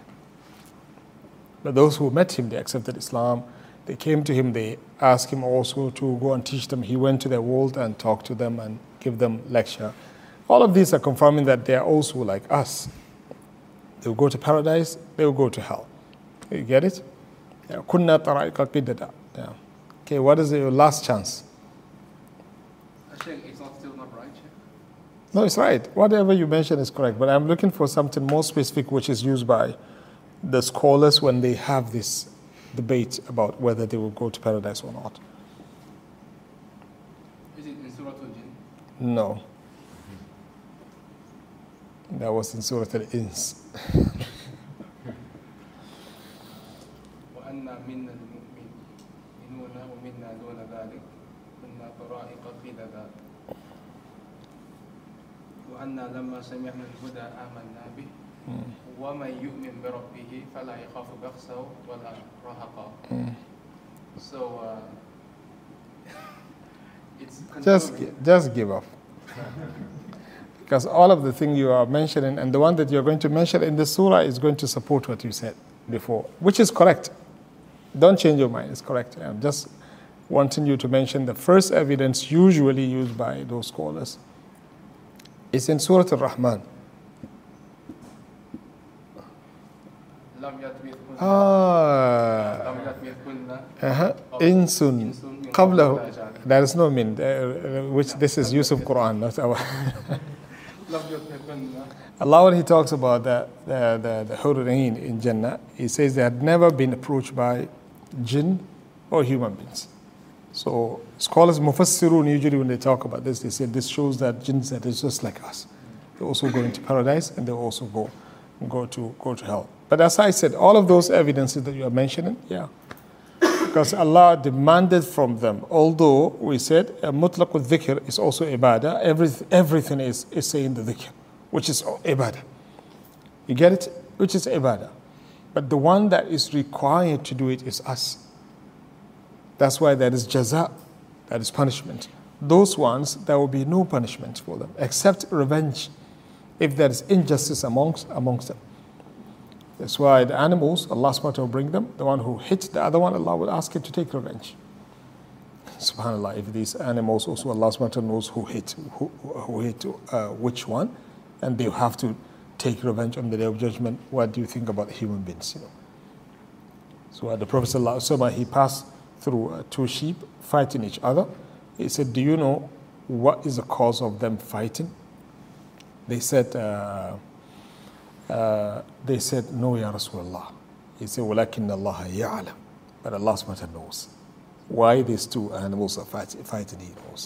but those who met him, they accepted Islam. They came to him, they asked him also to go and teach them. He went to their world and talked to them and give them lecture. All of these are confirming that they are also like us. They will go to paradise, they will go to hell. You get it? كنا طرائق قددا. Okay, what is your last chance?
Sheikh, it's not still not right, Sheikh.
No, it's right. Whatever you mention is correct, but I'm looking for something more specific which is used by the scholars when they have this debate about whether they will go to paradise or not.
Is it in Surah Al-Jinn?
No. That was in Surah Al-Ins.
وأنا منا المؤمنون ومنا دون ذلك كنا طرائق قددا وأنا لما سمعنا الهدى آمنا به ومن يؤمن بربه فلا يخاف بخسا ولا رهقا. So it's
just give up. Because all of the things you are mentioning and the one that you're going to mention in the surah is going to support what you said before, which is correct. Don't change your mind, it's correct. I'm just wanting you to mention the first evidence usually used by those scholars. It's in Surah Al-Rahman. Insun qablahu. There is no min, which this is use of Quran, not our. Allah, when He talks about the Hurriyeen in Jannah, He says they had never been approached by jinn or human beings. So scholars, Mufassirun, usually when they talk about this, they say this shows that jinns that is just like us. They also go into paradise and they also go to hell. But as I said, all of those evidences that you are mentioning, yeah. Because Allah demanded from them, although we said mutlaq al-dhikr is also ibadah, everything is saying the dhikr, which is ibadah. You get it? Which is ibadah. But the one that is required to do it is us. That's why there is jaza, that is punishment. Those ones, there will be no punishment for them, except revenge, if there is injustice amongst them. That's why the animals, Allah subhanahu wa ta'ala will bring them. The one who hit the other one, Allah will ask him to take revenge. SubhanAllah, if these animals also, Allah subhanahu wa ta'ala knows who hit which one, and they have to take revenge on the Day of Judgment. What do you think about human beings? You know? So the Prophet sallallahu alaihi wasallam, he passed through two sheep fighting each other. He said, do you know what is the cause of them fighting? They said, no, Ya Rasulullah. He said, وَلَكِنَّ اللَّهَ يَعْلَمُ. But Allah subhanahu wa ta'ala knows why these two animals are fighting. He knows.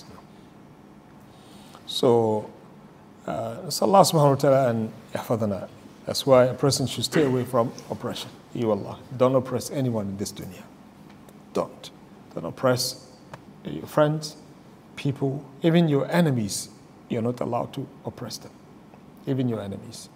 So, Allah subhanahu wa ta'ala and yahfadana. That's why a person should stay away from oppression. You Allah, don't oppress anyone in this dunya. Don't oppress your friends, people, even your enemies. You're not allowed to oppress them. Even your enemies.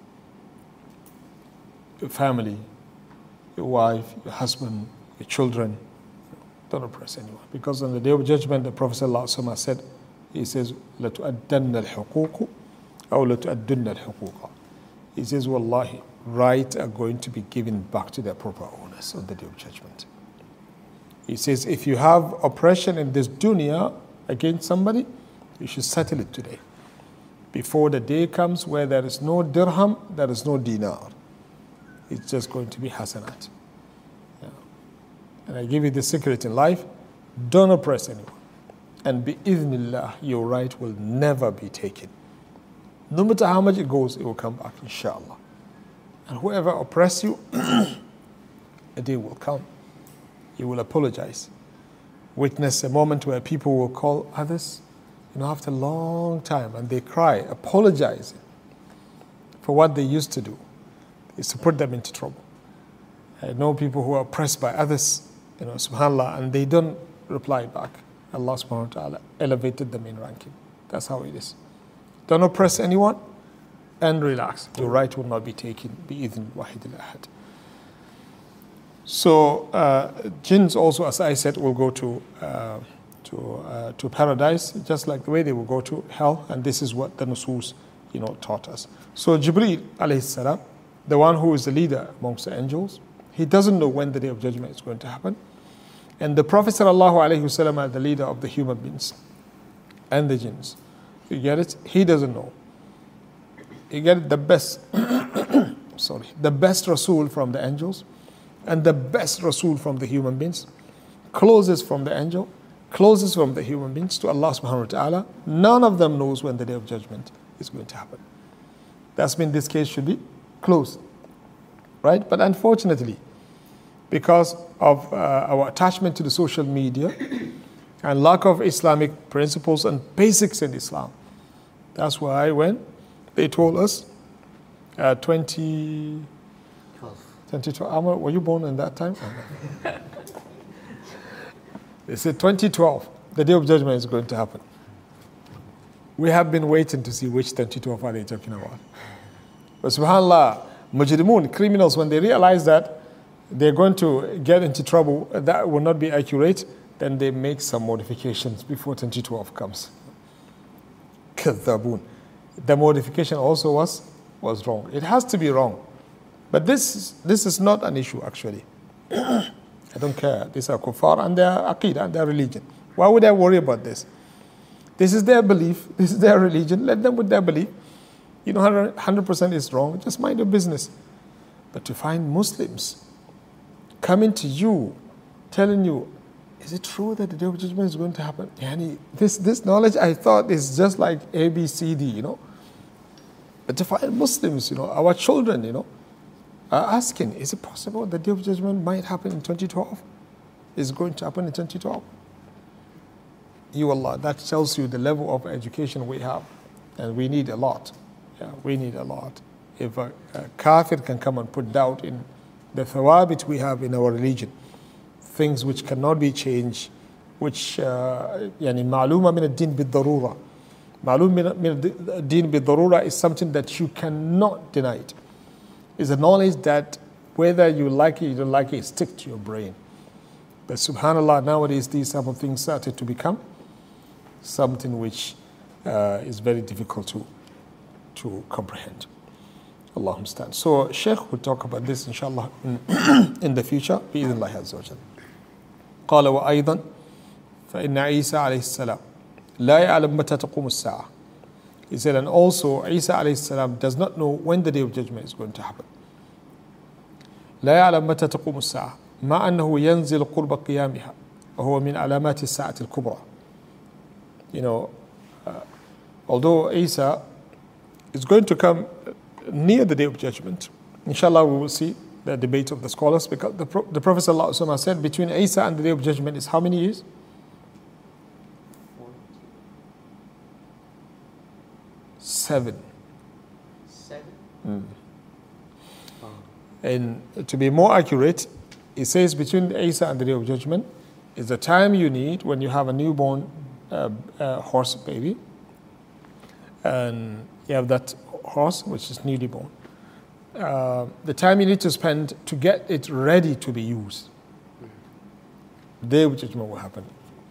Your family, your wife, your husband, your children. Don't oppress anyone. Because on the Day of Judgment, the Prophet ﷺ said, he says, لَتُؤَدَّنَّ الْحُقُوقُ أَوْ لَتُؤَدُّنَّ الْحُقُوقَ. He says, Wallahi, rights are going to be given back to their proper owners on the Day of Judgment. He says, if you have oppression in this dunya against somebody, you should settle it today. Before the day comes where there is no dirham, there is no dinar. It's just going to be hasanat. Yeah. And I give you the secret in life, don't oppress anyone. And bi-idhnillah, your right will never be taken. No matter how much it goes, it will come back, inshallah. And whoever oppresses you, a day will come. You will apologize. Witness a moment where people will call others, after a long time, and they cry, apologizing for what they used to do. It's to put them into trouble. I know people who are oppressed by others, subhanAllah, and they don't reply back. Allah subhanahu wa ta'ala elevated them in ranking. That's how it is. Don't oppress anyone and relax. Your right will not be taken. Bi-idhn wahid al-ahad. So jinns also, as I said, will go to paradise, just like the way they will go to hell, and this is what the nusus, taught us. So Jibreel alayhi salam, the one who is the leader amongst the angels, he doesn't know when the Day of Judgment is going to happen. And the Prophet sallallahu alaihi wasallam is the leader of the human beings and the jinns. You get it? He doesn't know. You get it? The best, the best Rasul from the angels and the best Rasul from the human beings, closest from the angel, closest from the human beings to Allah subhanahu wa ta'ala, none of them knows when the day of judgment is going to happen. That's mean this case should be closed. Right? But unfortunately, because of our attachment to the social media and lack of Islamic principles and basics in Islam, that's why when they told us 2012, Amr, were you born in that time? They said 2012, the day of judgment is going to happen. We have been waiting to see which 2012 are they talking about. But subhanAllah, mujrimun, criminals, when they realize that they're going to get into trouble, that will not be accurate, then they make some modifications before 2012 comes. Kadhabun. The modification also was wrong. It has to be wrong. But this is not an issue actually. I don't care. These are kuffar and their aqidah and their religion. Why would I worry about this? This is their belief. This is their religion. Let them with their belief. 100% is wrong. Just mind your business. But to find Muslims coming to you, telling you, is it true that the day of judgment is going to happen? Yani, this knowledge I thought is just like A, B, C, D, But to find Muslims, our children, are asking, is it possible the day of judgment might happen in 2012? Is going to happen in 2012? Allah, that tells you the level of education we have. And we need a lot. Yeah, we need a lot. If a kafir can come and put doubt in the thawabit we have in our religion, things which cannot be changed, which معلومة من الدين بالضرورة. معلوم من الدين بالضرورة is something that you cannot deny it. It's a knowledge that whether you like it or you don't like it, stick to your brain. But subhanAllah, nowadays these type of things started to become something which is very difficult to comprehend. Allahumma stand. So Sheikh will talk about this inshallah in the future بإذن الله عز وجل. قال وأيضا فإن عيسى عليه السلام لا يعلم متى تقوم الساعة. He said, and also Isa alayhi salam does not know when the day of judgment is going to happen. لا يعلم متى تقوم الساعة مع أنه ينزل قرب قيامها وهو من علامات الساعة الكبرى. Although Isa is going to come near the day of judgment, inshallah we will see the debate of the scholars, because the Prophet ﷺ said between Isa and the day of judgment is how many years? 7.
7?
And to be more accurate, it says between Isa and the day of judgment is the time you need when you have a newborn horse baby, and you have that horse which is newly born. The time you need to spend to get it ready to be used. The day of judgment will happen.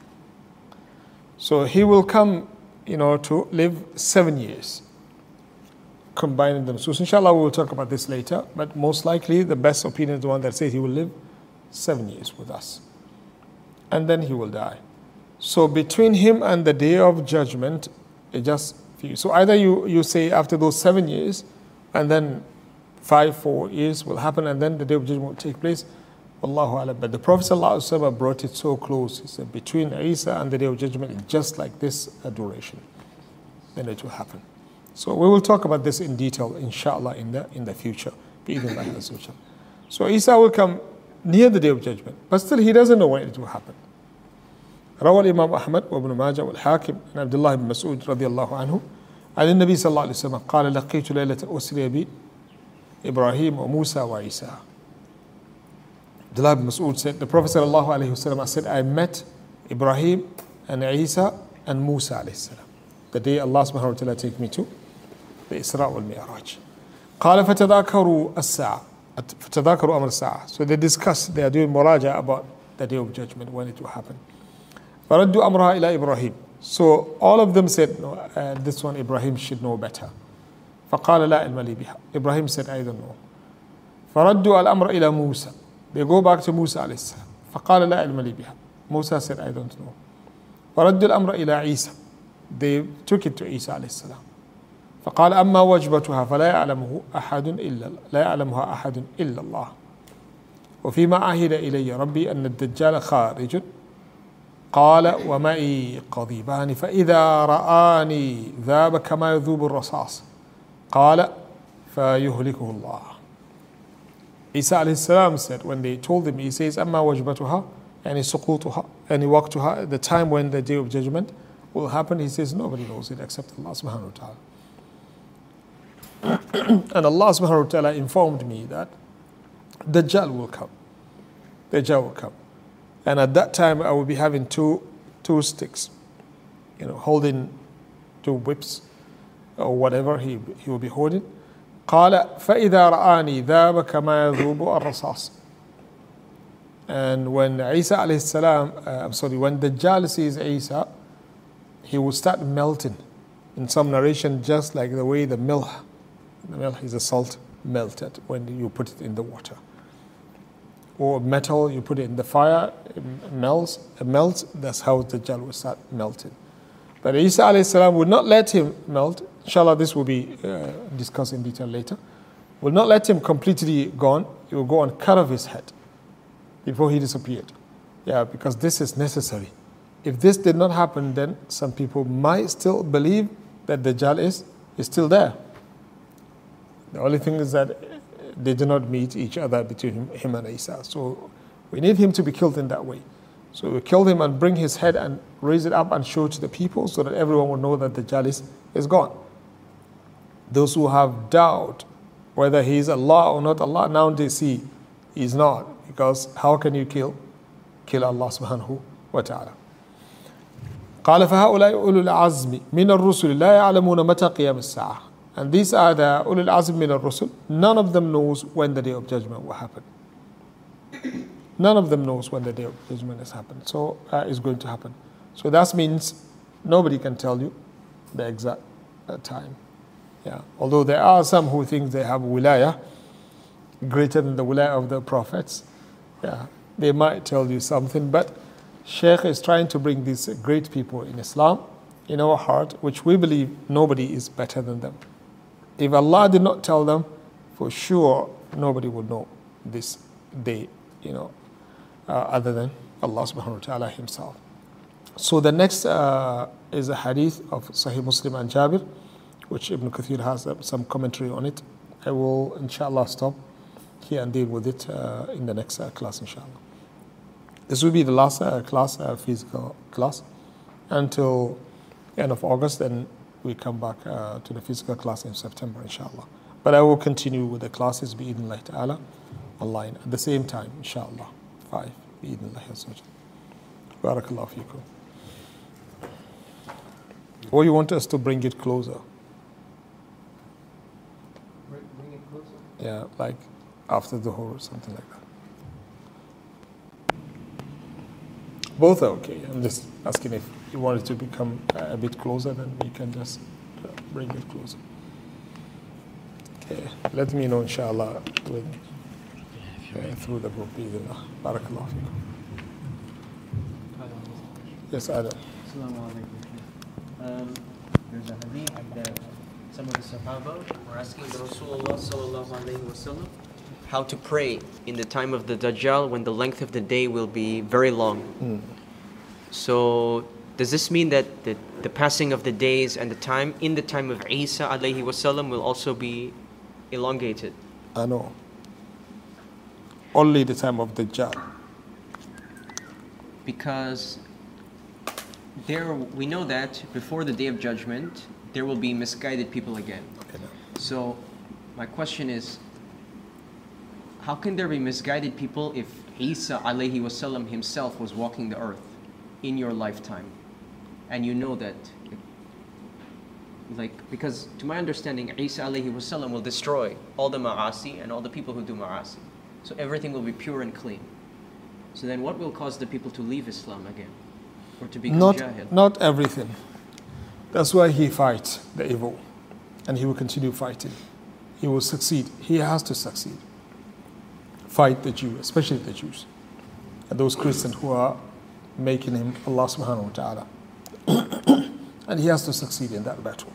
So he will come, to live 7 years, combining them. So inshallah we will talk about this later, but most likely the best opinion is the one that says he will live 7 years with us. And then he will die. So between him and the day of judgment, it just few. So either you say after those 7 years, and then 4 years will happen, and then the day of judgment will take place. Wallahu alam. But the Prophet ﷺ brought it so close. He said between Isa and the day of judgment, it's just like this duration. Then it will happen. So we will talk about this in detail, inshallah, in the future. So Isa will come near the day of judgment, but still he doesn't know when it will happen. روى الإمام أحمد وابن ماجه والحاكم عن عبد الله بن مسعود رضي الله عنه عن النبي صلى الله عليه وسلم قال لقيت ليلة أسري بي إبراهيم وموسى وعيسى. Abdullah ibn Mas'ud said, the Prophet sallallahu alayhi wasallam said, I met Ibrahim and Isa and Musa alayhi salam the day Allah subhanahu wa ta'ala take me to the Isra wal Mi'raj. قال فتذاكروا الساعة فتذاكروا أمر الساعة. So they are doing muraja about the day of judgment, when it will happen. فردوا أمرها إلى إبراهيم. So all of them said, no, this one Ibrahim should know better. فقال لا علم لي بها. Ibrahim said, I don't know. فردوا الأمر إلى موسى. They go back to Musa عليه السلام. فقال لا علم لي بها. Musa said, I don't know. فردوا الأمر إلى عيسى. They took it to Isa عليه السلام. فقال أما وجبتها فلا يعلمها أحد إلا الله. وفيما عهد إلي ربي أن الدجال خارج قال ومعي قضيبان فإذا رآني ذاب كما يذوب الرصاص قال فيهلكه الله. Isa alayhi salam said, when they told him, he says, أما وجبتها يعني سقوطها يعني وقتها, the time when the day of judgment will happen, he says, nobody knows it except Allah subhanahu wa ta'ala. And Allah subhanahu wa ta'ala informed me that Dajjal will come. Dajjal will come. And at that time, I will be having two sticks, holding two whips or whatever he will be holding. قال فإذا رآني ذاب كما يذوب الرصاص. And when Isa alayhi salam, when Dajjal sees Isa, he will start melting. In some narration, just like the way the milk is a salt, melted when you put it in the water. Or metal, you put it in the fire, it melts, that's how Dajjal will start melting. But Isa alayhi salam would not let him melt. Inshallah, this will be discussed in detail later. Will not let him completely gone. He will go and cut off his head before he disappeared. Yeah, because this is necessary. If this did not happen, then some people might still believe that Dajjal is still there. The only thing is that they do not meet each other between him and Isa. So we need him to be killed in that way. So we kill him and bring his head and raise it up and show it to the people so that everyone will know that Dajjal is gone. Those who have doubt whether he is Allah or not Allah, now they see he is not. Because how can you kill Allah subhanahu wa ta'ala? قال فهؤلاء أولو العزم من الرسل لا يعلمون متى قيام الساعة. And these are the أولو العزم من الرسل. None of them knows when the day of judgment will happen. None of them knows when the day of judgment has happened. So is going to happen. So that means nobody can tell you the exact time. Yeah. Although there are some who think they have wilayah greater than the wilayah of the prophets. Yeah. They might tell you something, but Shaykh is trying to bring these great people in Islam in our heart, which we believe nobody is better than them. If Allah did not tell them, for sure nobody would know this day, other than Allah subhanahu wa ta'ala himself. So the next is a hadith of Sahih Muslim and Jabir, which Ibn Kathir has some commentary on it. I will inshallah stop here and deal with it in the next class inshallah. This will be the last class, physical class, until end of August. Then we come back to the physical class in September, inshallah. But I will continue with the classes, bi'idhnillahi ta'ala, online at the same time, inshallah. 5, bi'idhnillahi azza wa jalla. Barakallahu feekum. Or you want us to bring it closer?
Bring it closer?
Yeah, like after the whole or something like that. Both are okay. I'm just asking if you want it to become a bit closer, then we can just bring it closer. Okay. Let me know, inshallah, through the book. Barakallahu feekum. Yes, Adam.
Assalamu alaikum. There's a hadith that some of the Sahaba were asking the Rasulullah sallallahu alayhi wa sallam how to pray in the time of the Dajjal when the length of the day will be very long. So does this mean that the passing of the days and the time in the time of Isa alayhi wasallam will also be elongated?
No. Only the time of Dajjal.
Because we know that before the day of judgment there will be misguided people again.
Okay, no.
So my question is, how can there be misguided people if Isa alayhi wasallam himself was walking the earth in your lifetime? And you know that, because to my understanding, Isa alayhi wasallam will destroy all the ma'asi and all the people who do ma'asi. So everything will be pure and clean. So then what will cause the people to leave Islam again? Or to become jahil?
Not everything. That's why he fights the evil. And he will continue fighting. He will succeed. He has to succeed. Fight the Jews, especially the Jews. And those Christians who are making him Allah subhanahu wa ta'ala. And he has to succeed in that battle.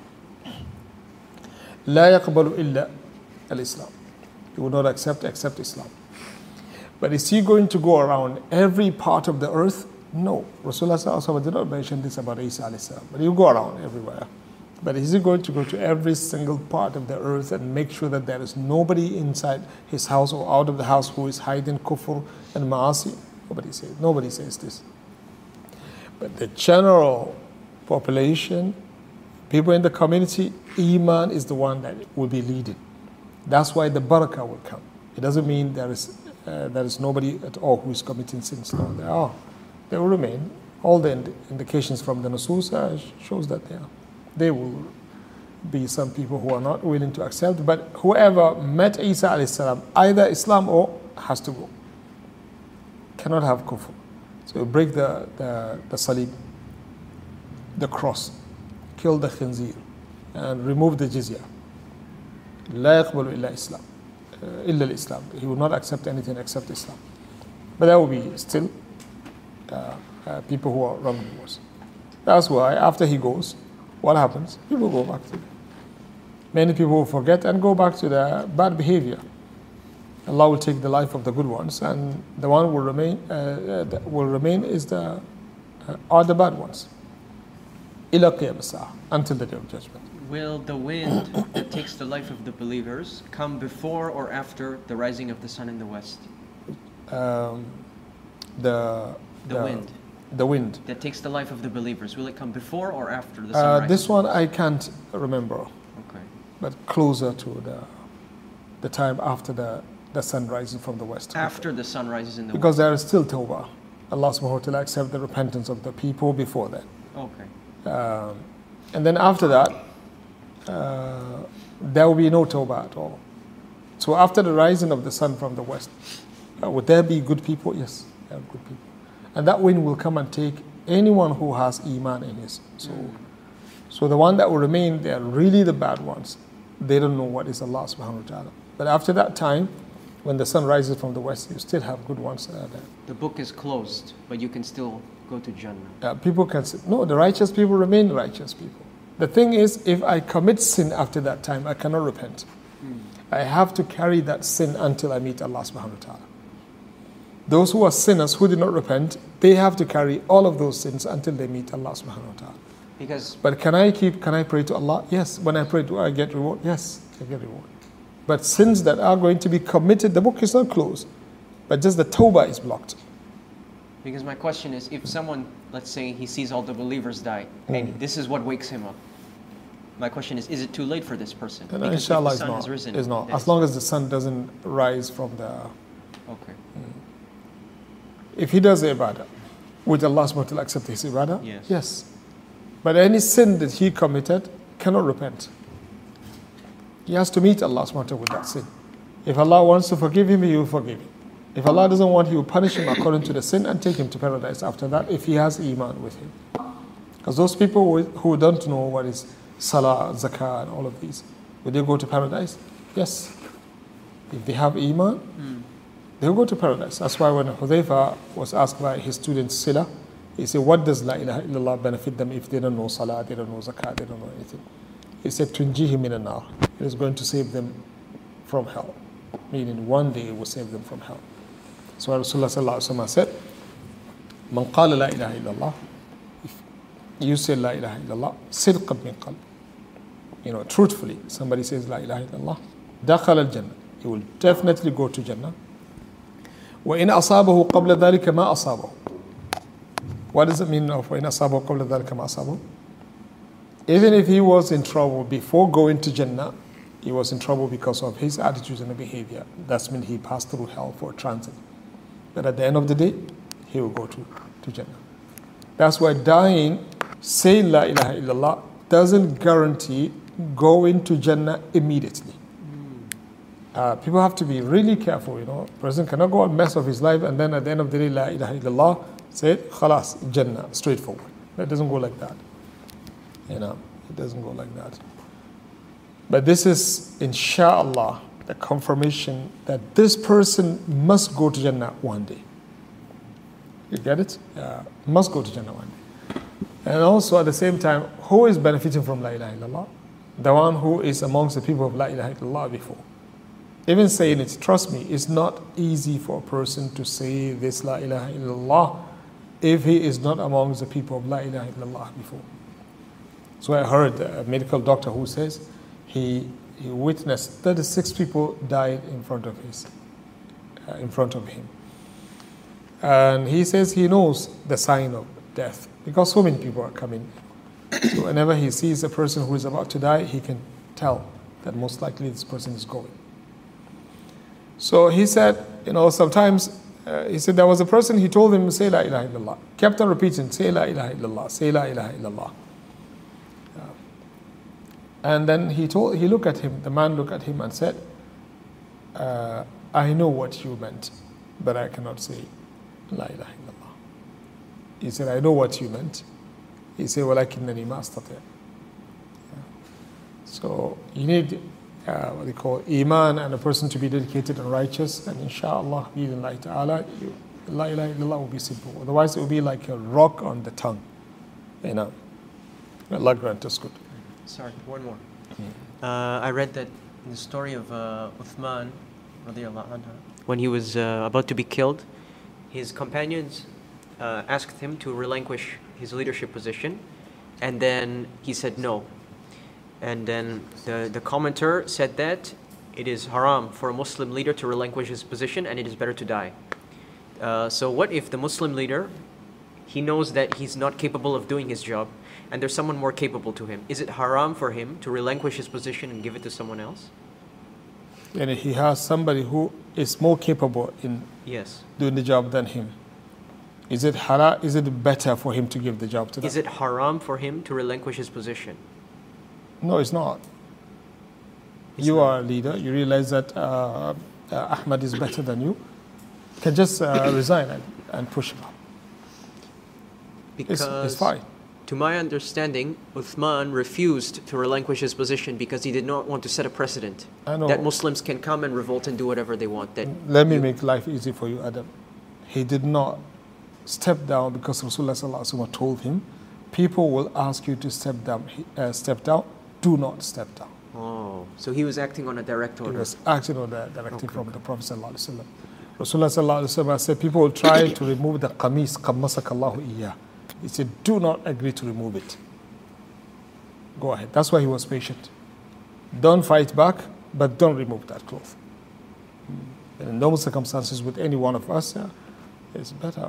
لا يقبل إلا الإسلام. He will not accept Islam. But is he going to go around every part of the earth No, Rasulullah did not mention this about Isa alayhi salam, but you go around everywhere. But is he going to go to every single part of the earth and make sure that there is nobody inside his house or out of the house who is hiding kufr and ma'asi? Nobody says this. But the general population, people in the community, Iman is the one that will be leading. That's why the barakah will come. It doesn't mean there is nobody at all who is committing sins. No, there are. They will remain. All the indications from the Nusus shows that there will be some people who are not willing to accept. But whoever met Isa alayhi salam, either Islam or has to go. Cannot have kufr. So you break the salib, the cross, kill the khinzir, and remove the jizya. لا يقبل إلا إسلام إلا الإسلام. He will not accept anything except Islam. But there will be still people who are wrongdoers. That's why after he goes, what happens? People go back to it. Many people will forget and go back to their bad behavior. Allah will take the life of the good ones, and the one will remain are the bad ones. إلى قيام الساعة, until the day of judgment.
Will the wind that takes the life of the believers come before or after the rising of the sun in the west?
The wind
that takes the life of the believers, will it come before or after the sun rises?
This one I can't remember.
Okay.
But closer to the time after the sun rises from the west.
After the sun rises in the
because
west.
there is still tawbah. Allah subhanahu wa ta'ala accepts the repentance of the people before that.
Okay.
And then after that, there will be no tawbah at all. So after the rising of the sun from the west, would there be good people? Yes, there are good people. And that wind will come and take anyone who has iman in his soul. So the one that will remain, they are really the bad ones. They don't know what is Allah subhanahu wa ta'ala. But after that time, when the sun rises from the west, you still have good ones there.
The book is closed, but you can still go to Jannah.
People can say, no, the righteous people remain righteous people. The thing is, if I commit sin after that time, I cannot repent. I have to carry that sin until I meet Allah subhanahu wa ta'ala. Those who are sinners who did not repent, they have to carry all of those sins until they meet Allah subhanahu wa ta'ala. But can I pray to Allah? Yes. When I pray, do I get reward? Yes, I get reward. But sins that are going to be committed, the book is not closed, but just the tawbah is blocked.
Because my question is, if someone, let's say he sees all the believers die, and this is what wakes him up. My question is it too late for this person?
No, inshallah, it's not. As long as the sun doesn't rise from the...
Okay.
If he does the ibadah, would Allah subhanahu wa ta'ala accept his ibadah?
Yes.
Yes. But any sin that he committed cannot repent. He has to meet Allah subhanahu wa ta'ala with that sin. If Allah wants to forgive him, he will forgive him. If Allah doesn't want, he will punish him according to the sin and take him to paradise after that if he has iman with him. Because those people who don't know what is salah, zakah and all of these, will they go to paradise? Yes. If they have iman, they will go to paradise. That's why when Hudhayfa was asked by his student Sila, he said, what does La ilaha illallah benefit them if they don't know salah, they don't know zakah, they don't know anything? He said, tunjihi min an-nar. It is going to save them from hell. Meaning one day it will save them from hell. So Rasulullah sallallahu alaihi wasallam said, Man qala la ilaha illallah, if you say la ilaha illallah, sidqan min qalb. Truthfully, somebody says la ilaha illallah, dakhal al-jannah. He will definitely go to Jannah. وَإِنْ أَصَابَهُ قَبْلَ ذَلِكَ مَا أَصَابَهُ. What does it mean of وَإِنْ أَصَابَهُ قَبْلَ ذَلِكَ مَا أَصَابَهُ? Even if he was in trouble before going to Jannah, he was in trouble because of his attitude and behavior. That's mean he passed through hell for transit. But at the end of the day, he will go to Jannah. That's why dying, saying La ilaha illallah, doesn't guarantee going to Jannah immediately. People have to be really careful, A person cannot go and mess up his life and then at the end of the day, La ilaha illallah, say, khalas, Jannah, straightforward. It doesn't go like that. It doesn't go like that. But this is, inshallah, the confirmation that this person must go to Jannah one day. You get it? Must go to Jannah one day. And also at the same time, who is benefiting from La ilaha illallah? The one who is amongst the people of La ilaha illallah before. Even saying it, trust me, it's not easy for a person to say this La ilaha illallah if he is not amongst the people of La ilaha illallah before. So I heard a medical doctor who says he witnessed 36 people died in front of him. And he says he knows the sign of death because so many people are coming. So whenever he sees a person who is about to die, he can tell that most likely this person is going. So he said, sometimes he said there was a person, he told him, say La ilaha illallah. Kept on repeating, say La ilaha illallah, say La ilaha illallah. And then he looked at him, the man looked at him and said, I know what you meant, but I cannot say La ilaha illallah. He said, I know what you meant. He said, وَلَكِنَّنِي مَا أَسْتَطِيعُ. So you need what they call iman and a person to be dedicated and righteous, and inshallah, bi'idhnillahi ta'ala, La ilaha illallah will be simple. Otherwise it will be like a rock on the tongue. Allah grant us good.
Sorry, one more. I read that in the story of Uthman, radiallahu anhu, when he was about to be killed, his companions asked him to relinquish his leadership position, and then he said no. And then the commentator said that it is haram for a Muslim leader to relinquish his position, and it is better to die. So what if the Muslim leader, he knows that he's not capable of doing his job, and there's someone more capable to him? Is it haram for him to relinquish his position and give it to someone else?
And he has somebody who is more capable in doing the job than him. Is it haram? Is it better for him to give the job to them?
Is it haram for him to relinquish his position?
No, it's not. You are a leader. You realize that Ahmad is better than you. You can just resign and push him up.
Because
it's fine.
To my understanding, Uthman refused to relinquish his position because he did not want to set a precedent that Muslims can come and revolt and do whatever they want.
Let me make life easy for you, Adam. He did not step down because Rasulullah sallallahu alaihi wasallam told him, people will ask you to step down. Do not step down.
Oh, so he was acting on a direct order.
He was acting on a directive from the Prophet sallallahu alaihi wasallam. Rasulullah sallallahu alaihi wasallam said, people will try to remove the qamis, qammasakallahu iyyah. He said, do not agree to remove it. Go ahead. That's why he was patient. Don't fight back, but don't remove that cloth. And in normal circumstances with any one of us, it's better.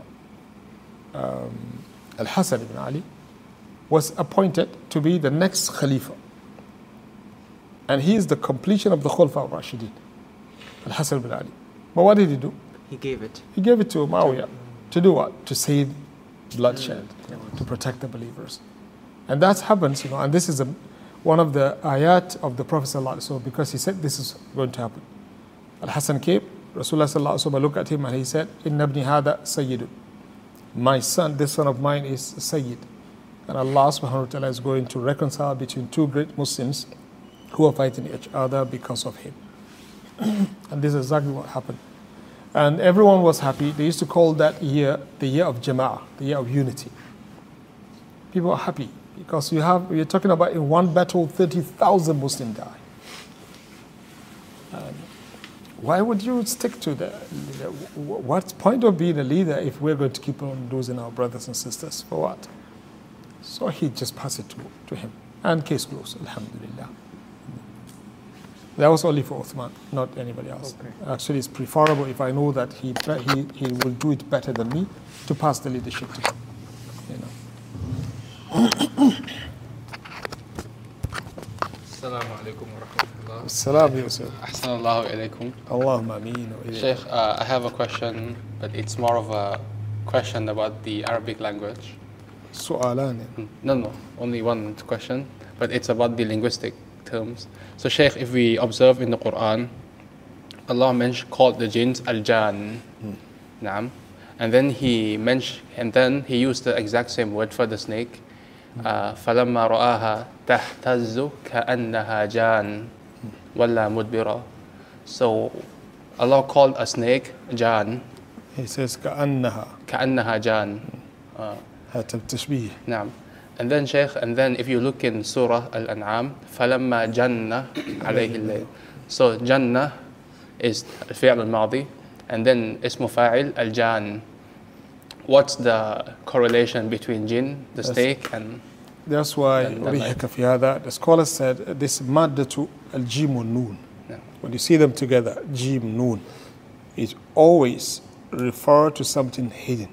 Al-Hasan ibn Ali was appointed to be the next Khalifa. And he is the completion of the Khulafa al-Rashidin. Al-Hasan ibn Ali. But what did he do?
He gave it.
He gave it to Muawiyah. To do what? To save bloodshed, to protect the believers. And that happens, and this is one of the ayat of the Prophet ﷺ, because he said this is going to happen. Al-Hasan came, Rasulullah ﷺ looked at him and he said, Inna ibni hada sayyidun. My son, this son of mine is Sayyid. And Allah subhanahu wa ta'ala is going to reconcile between two great Muslims who are fighting each other because of him. And this is exactly what happened. And everyone was happy. They used to call that year the year of Jama'ah, the year of unity. People are happy because you're talking about in one battle 30,000 Muslims die. Why would you stick to the leader? What's the point of being a leader if we're going to keep on losing our brothers and sisters? For what? So he just passed it to him. And case closed, alhamdulillah. That was only for Uthman, not anybody else. Okay. Actually, it's preferable if I know that he will do it better than me to pass the leadership to him.
Assalamu alaikum wa rahmatullah.
Assalamu alaikum.
Ahsanallahu alaikum.
Allahumma ameen.
Sheikh, I have a question, but it's more of a question about the Arabic language.
Su'alan.
No, only one question, but it's about the linguistic terms. So Sheikh, if we observe in the Quran, Allah called the jinns al-jan, naam, and then he used the exact same word for the snake. فَلَمَّا رَآهَا تَهْتَزُّ كَأَنَّهَا جَانٌ وَلَّا مُدْبِرًا. So Allah called a snake jan.
He says كَأَنَّهَا
jan.
هذا التشبيه.
نعم. And then Sheikh, if you look in Surah Al-An'am, فَلَمَّا جَنَّ عَلَيْهِ اللَّيْلِ. So Jannah is الفعل الماضي, and then اسم فاعل الجان. what's the correlation between jinn, the snake, and
That's why
And the
أريحك في هذا, the scholar said this مادة الجيم والنون.
Yeah.
When you see them together, jim, noon, it always refer to something hidden.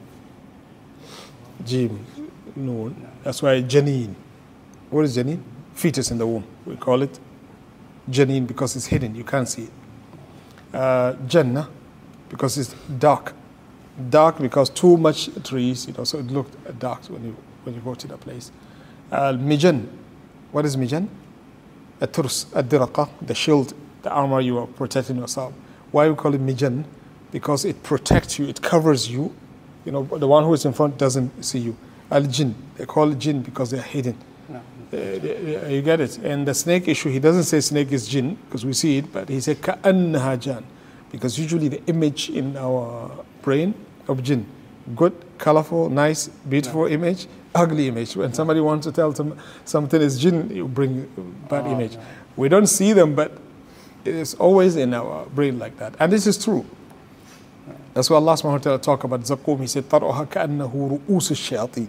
Jim, noon. That's why janeen. What is janeen? Fetus in the womb. We call it janeen because it's hidden. You can't see it. Jannah because it's dark. Dark because too much trees, so it looked dark when you go to the place. Mijan. What is mijan? A turs, a diraqa, the shield, the armor you are protecting yourself. Why we call it mijan? Because it protects you, it covers you. The one who is in front doesn't see you. Al-jinn, they call it jinn because they're hidden.
No.
You get it? And the snake issue, he doesn't say snake is jinn because we see it, but he said ka'annaha jan. Because usually the image in our brain of jinn, good, colorful, nice, beautiful image, ugly image. When somebody wants to tell something is jinn, you bring bad image.
No.
We don't see them, but it is always in our brain like that. And this is true. That's why Allah subhanahu wa ta'ala talk about Zaqum. He said, طَرْعُهَا كَأَنَّهُ رُؤُوسُ الشَّيَاطِينَ.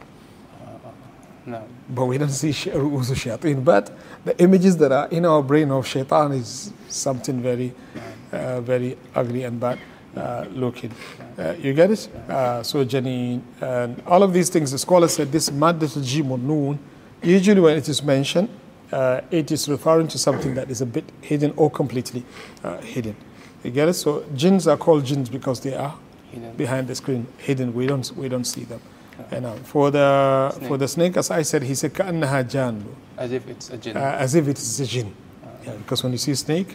No.
But we don't see رؤوس الشياطين. But the images that are in our brain of shaitan is something very, very ugly and bad looking. You get it? So Janeen and all of these things, the scholar said this maddatul jim or noon, usually when it is mentioned, it is referring to something that is a bit hidden or completely hidden. You get it? So jinns are called jinns because they are
Hidden.
behind the screen, hidden. We don't see them. And for the snake, as I said, he said كأنها جان,
As if it's a jinn.
as if it is a jinn. Yeah, because when you see a snake,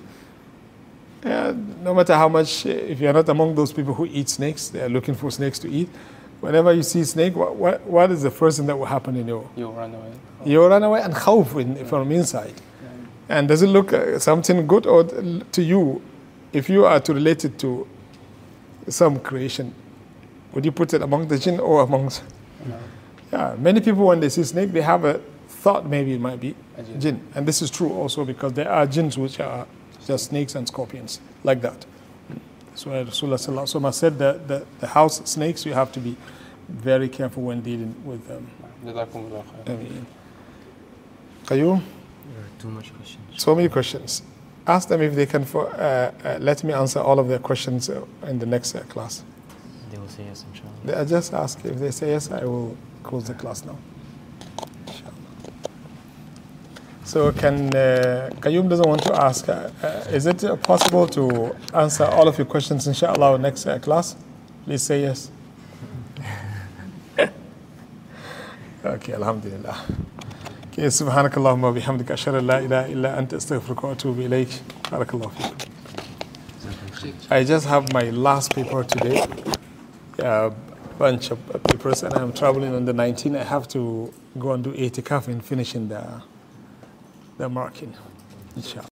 no matter how much, if you are not among those people who eat snakes, they are looking for snakes to eat. Whenever you see a snake, what is the first thing that will happen in you?
You run away.
You run away and khawf from inside. And does it look something good or to you? If you are to relate it to some creation, would you put it among the jinn or amongst?
No.
Yeah, many people when they see snake, they have a thought maybe it might be
A jinn.
jinn. And this is true also because there are jinns which are just snakes and scorpions, like that. So Rasulullah Sallallahu Alaihi Wasallam said that the house snakes, you have to be very careful when dealing with them.
Jazakumullah khair.
I mean, Qayyum,
Too much questions.
so many questions. Ask them if they can let me answer all of their questions in the next class.
They will say yes, inshallah.
I just ask. If they say yes, I will close the class now. Inshallah. So Qayyum doesn't want to ask, is it possible to answer all of your questions inshallah next class? Please say yes. Okay, alhamdulillah. Okay, سبحانك اللهم وبحمدك أشهد أن لا إله إلا أنت أستغفرك وأتوب إليك. بارك الله فيكم. I just have my last paper today, a bunch of papers, and I'm traveling on the 19th. I have to go and do itikaf in finishing the marking, inshallah.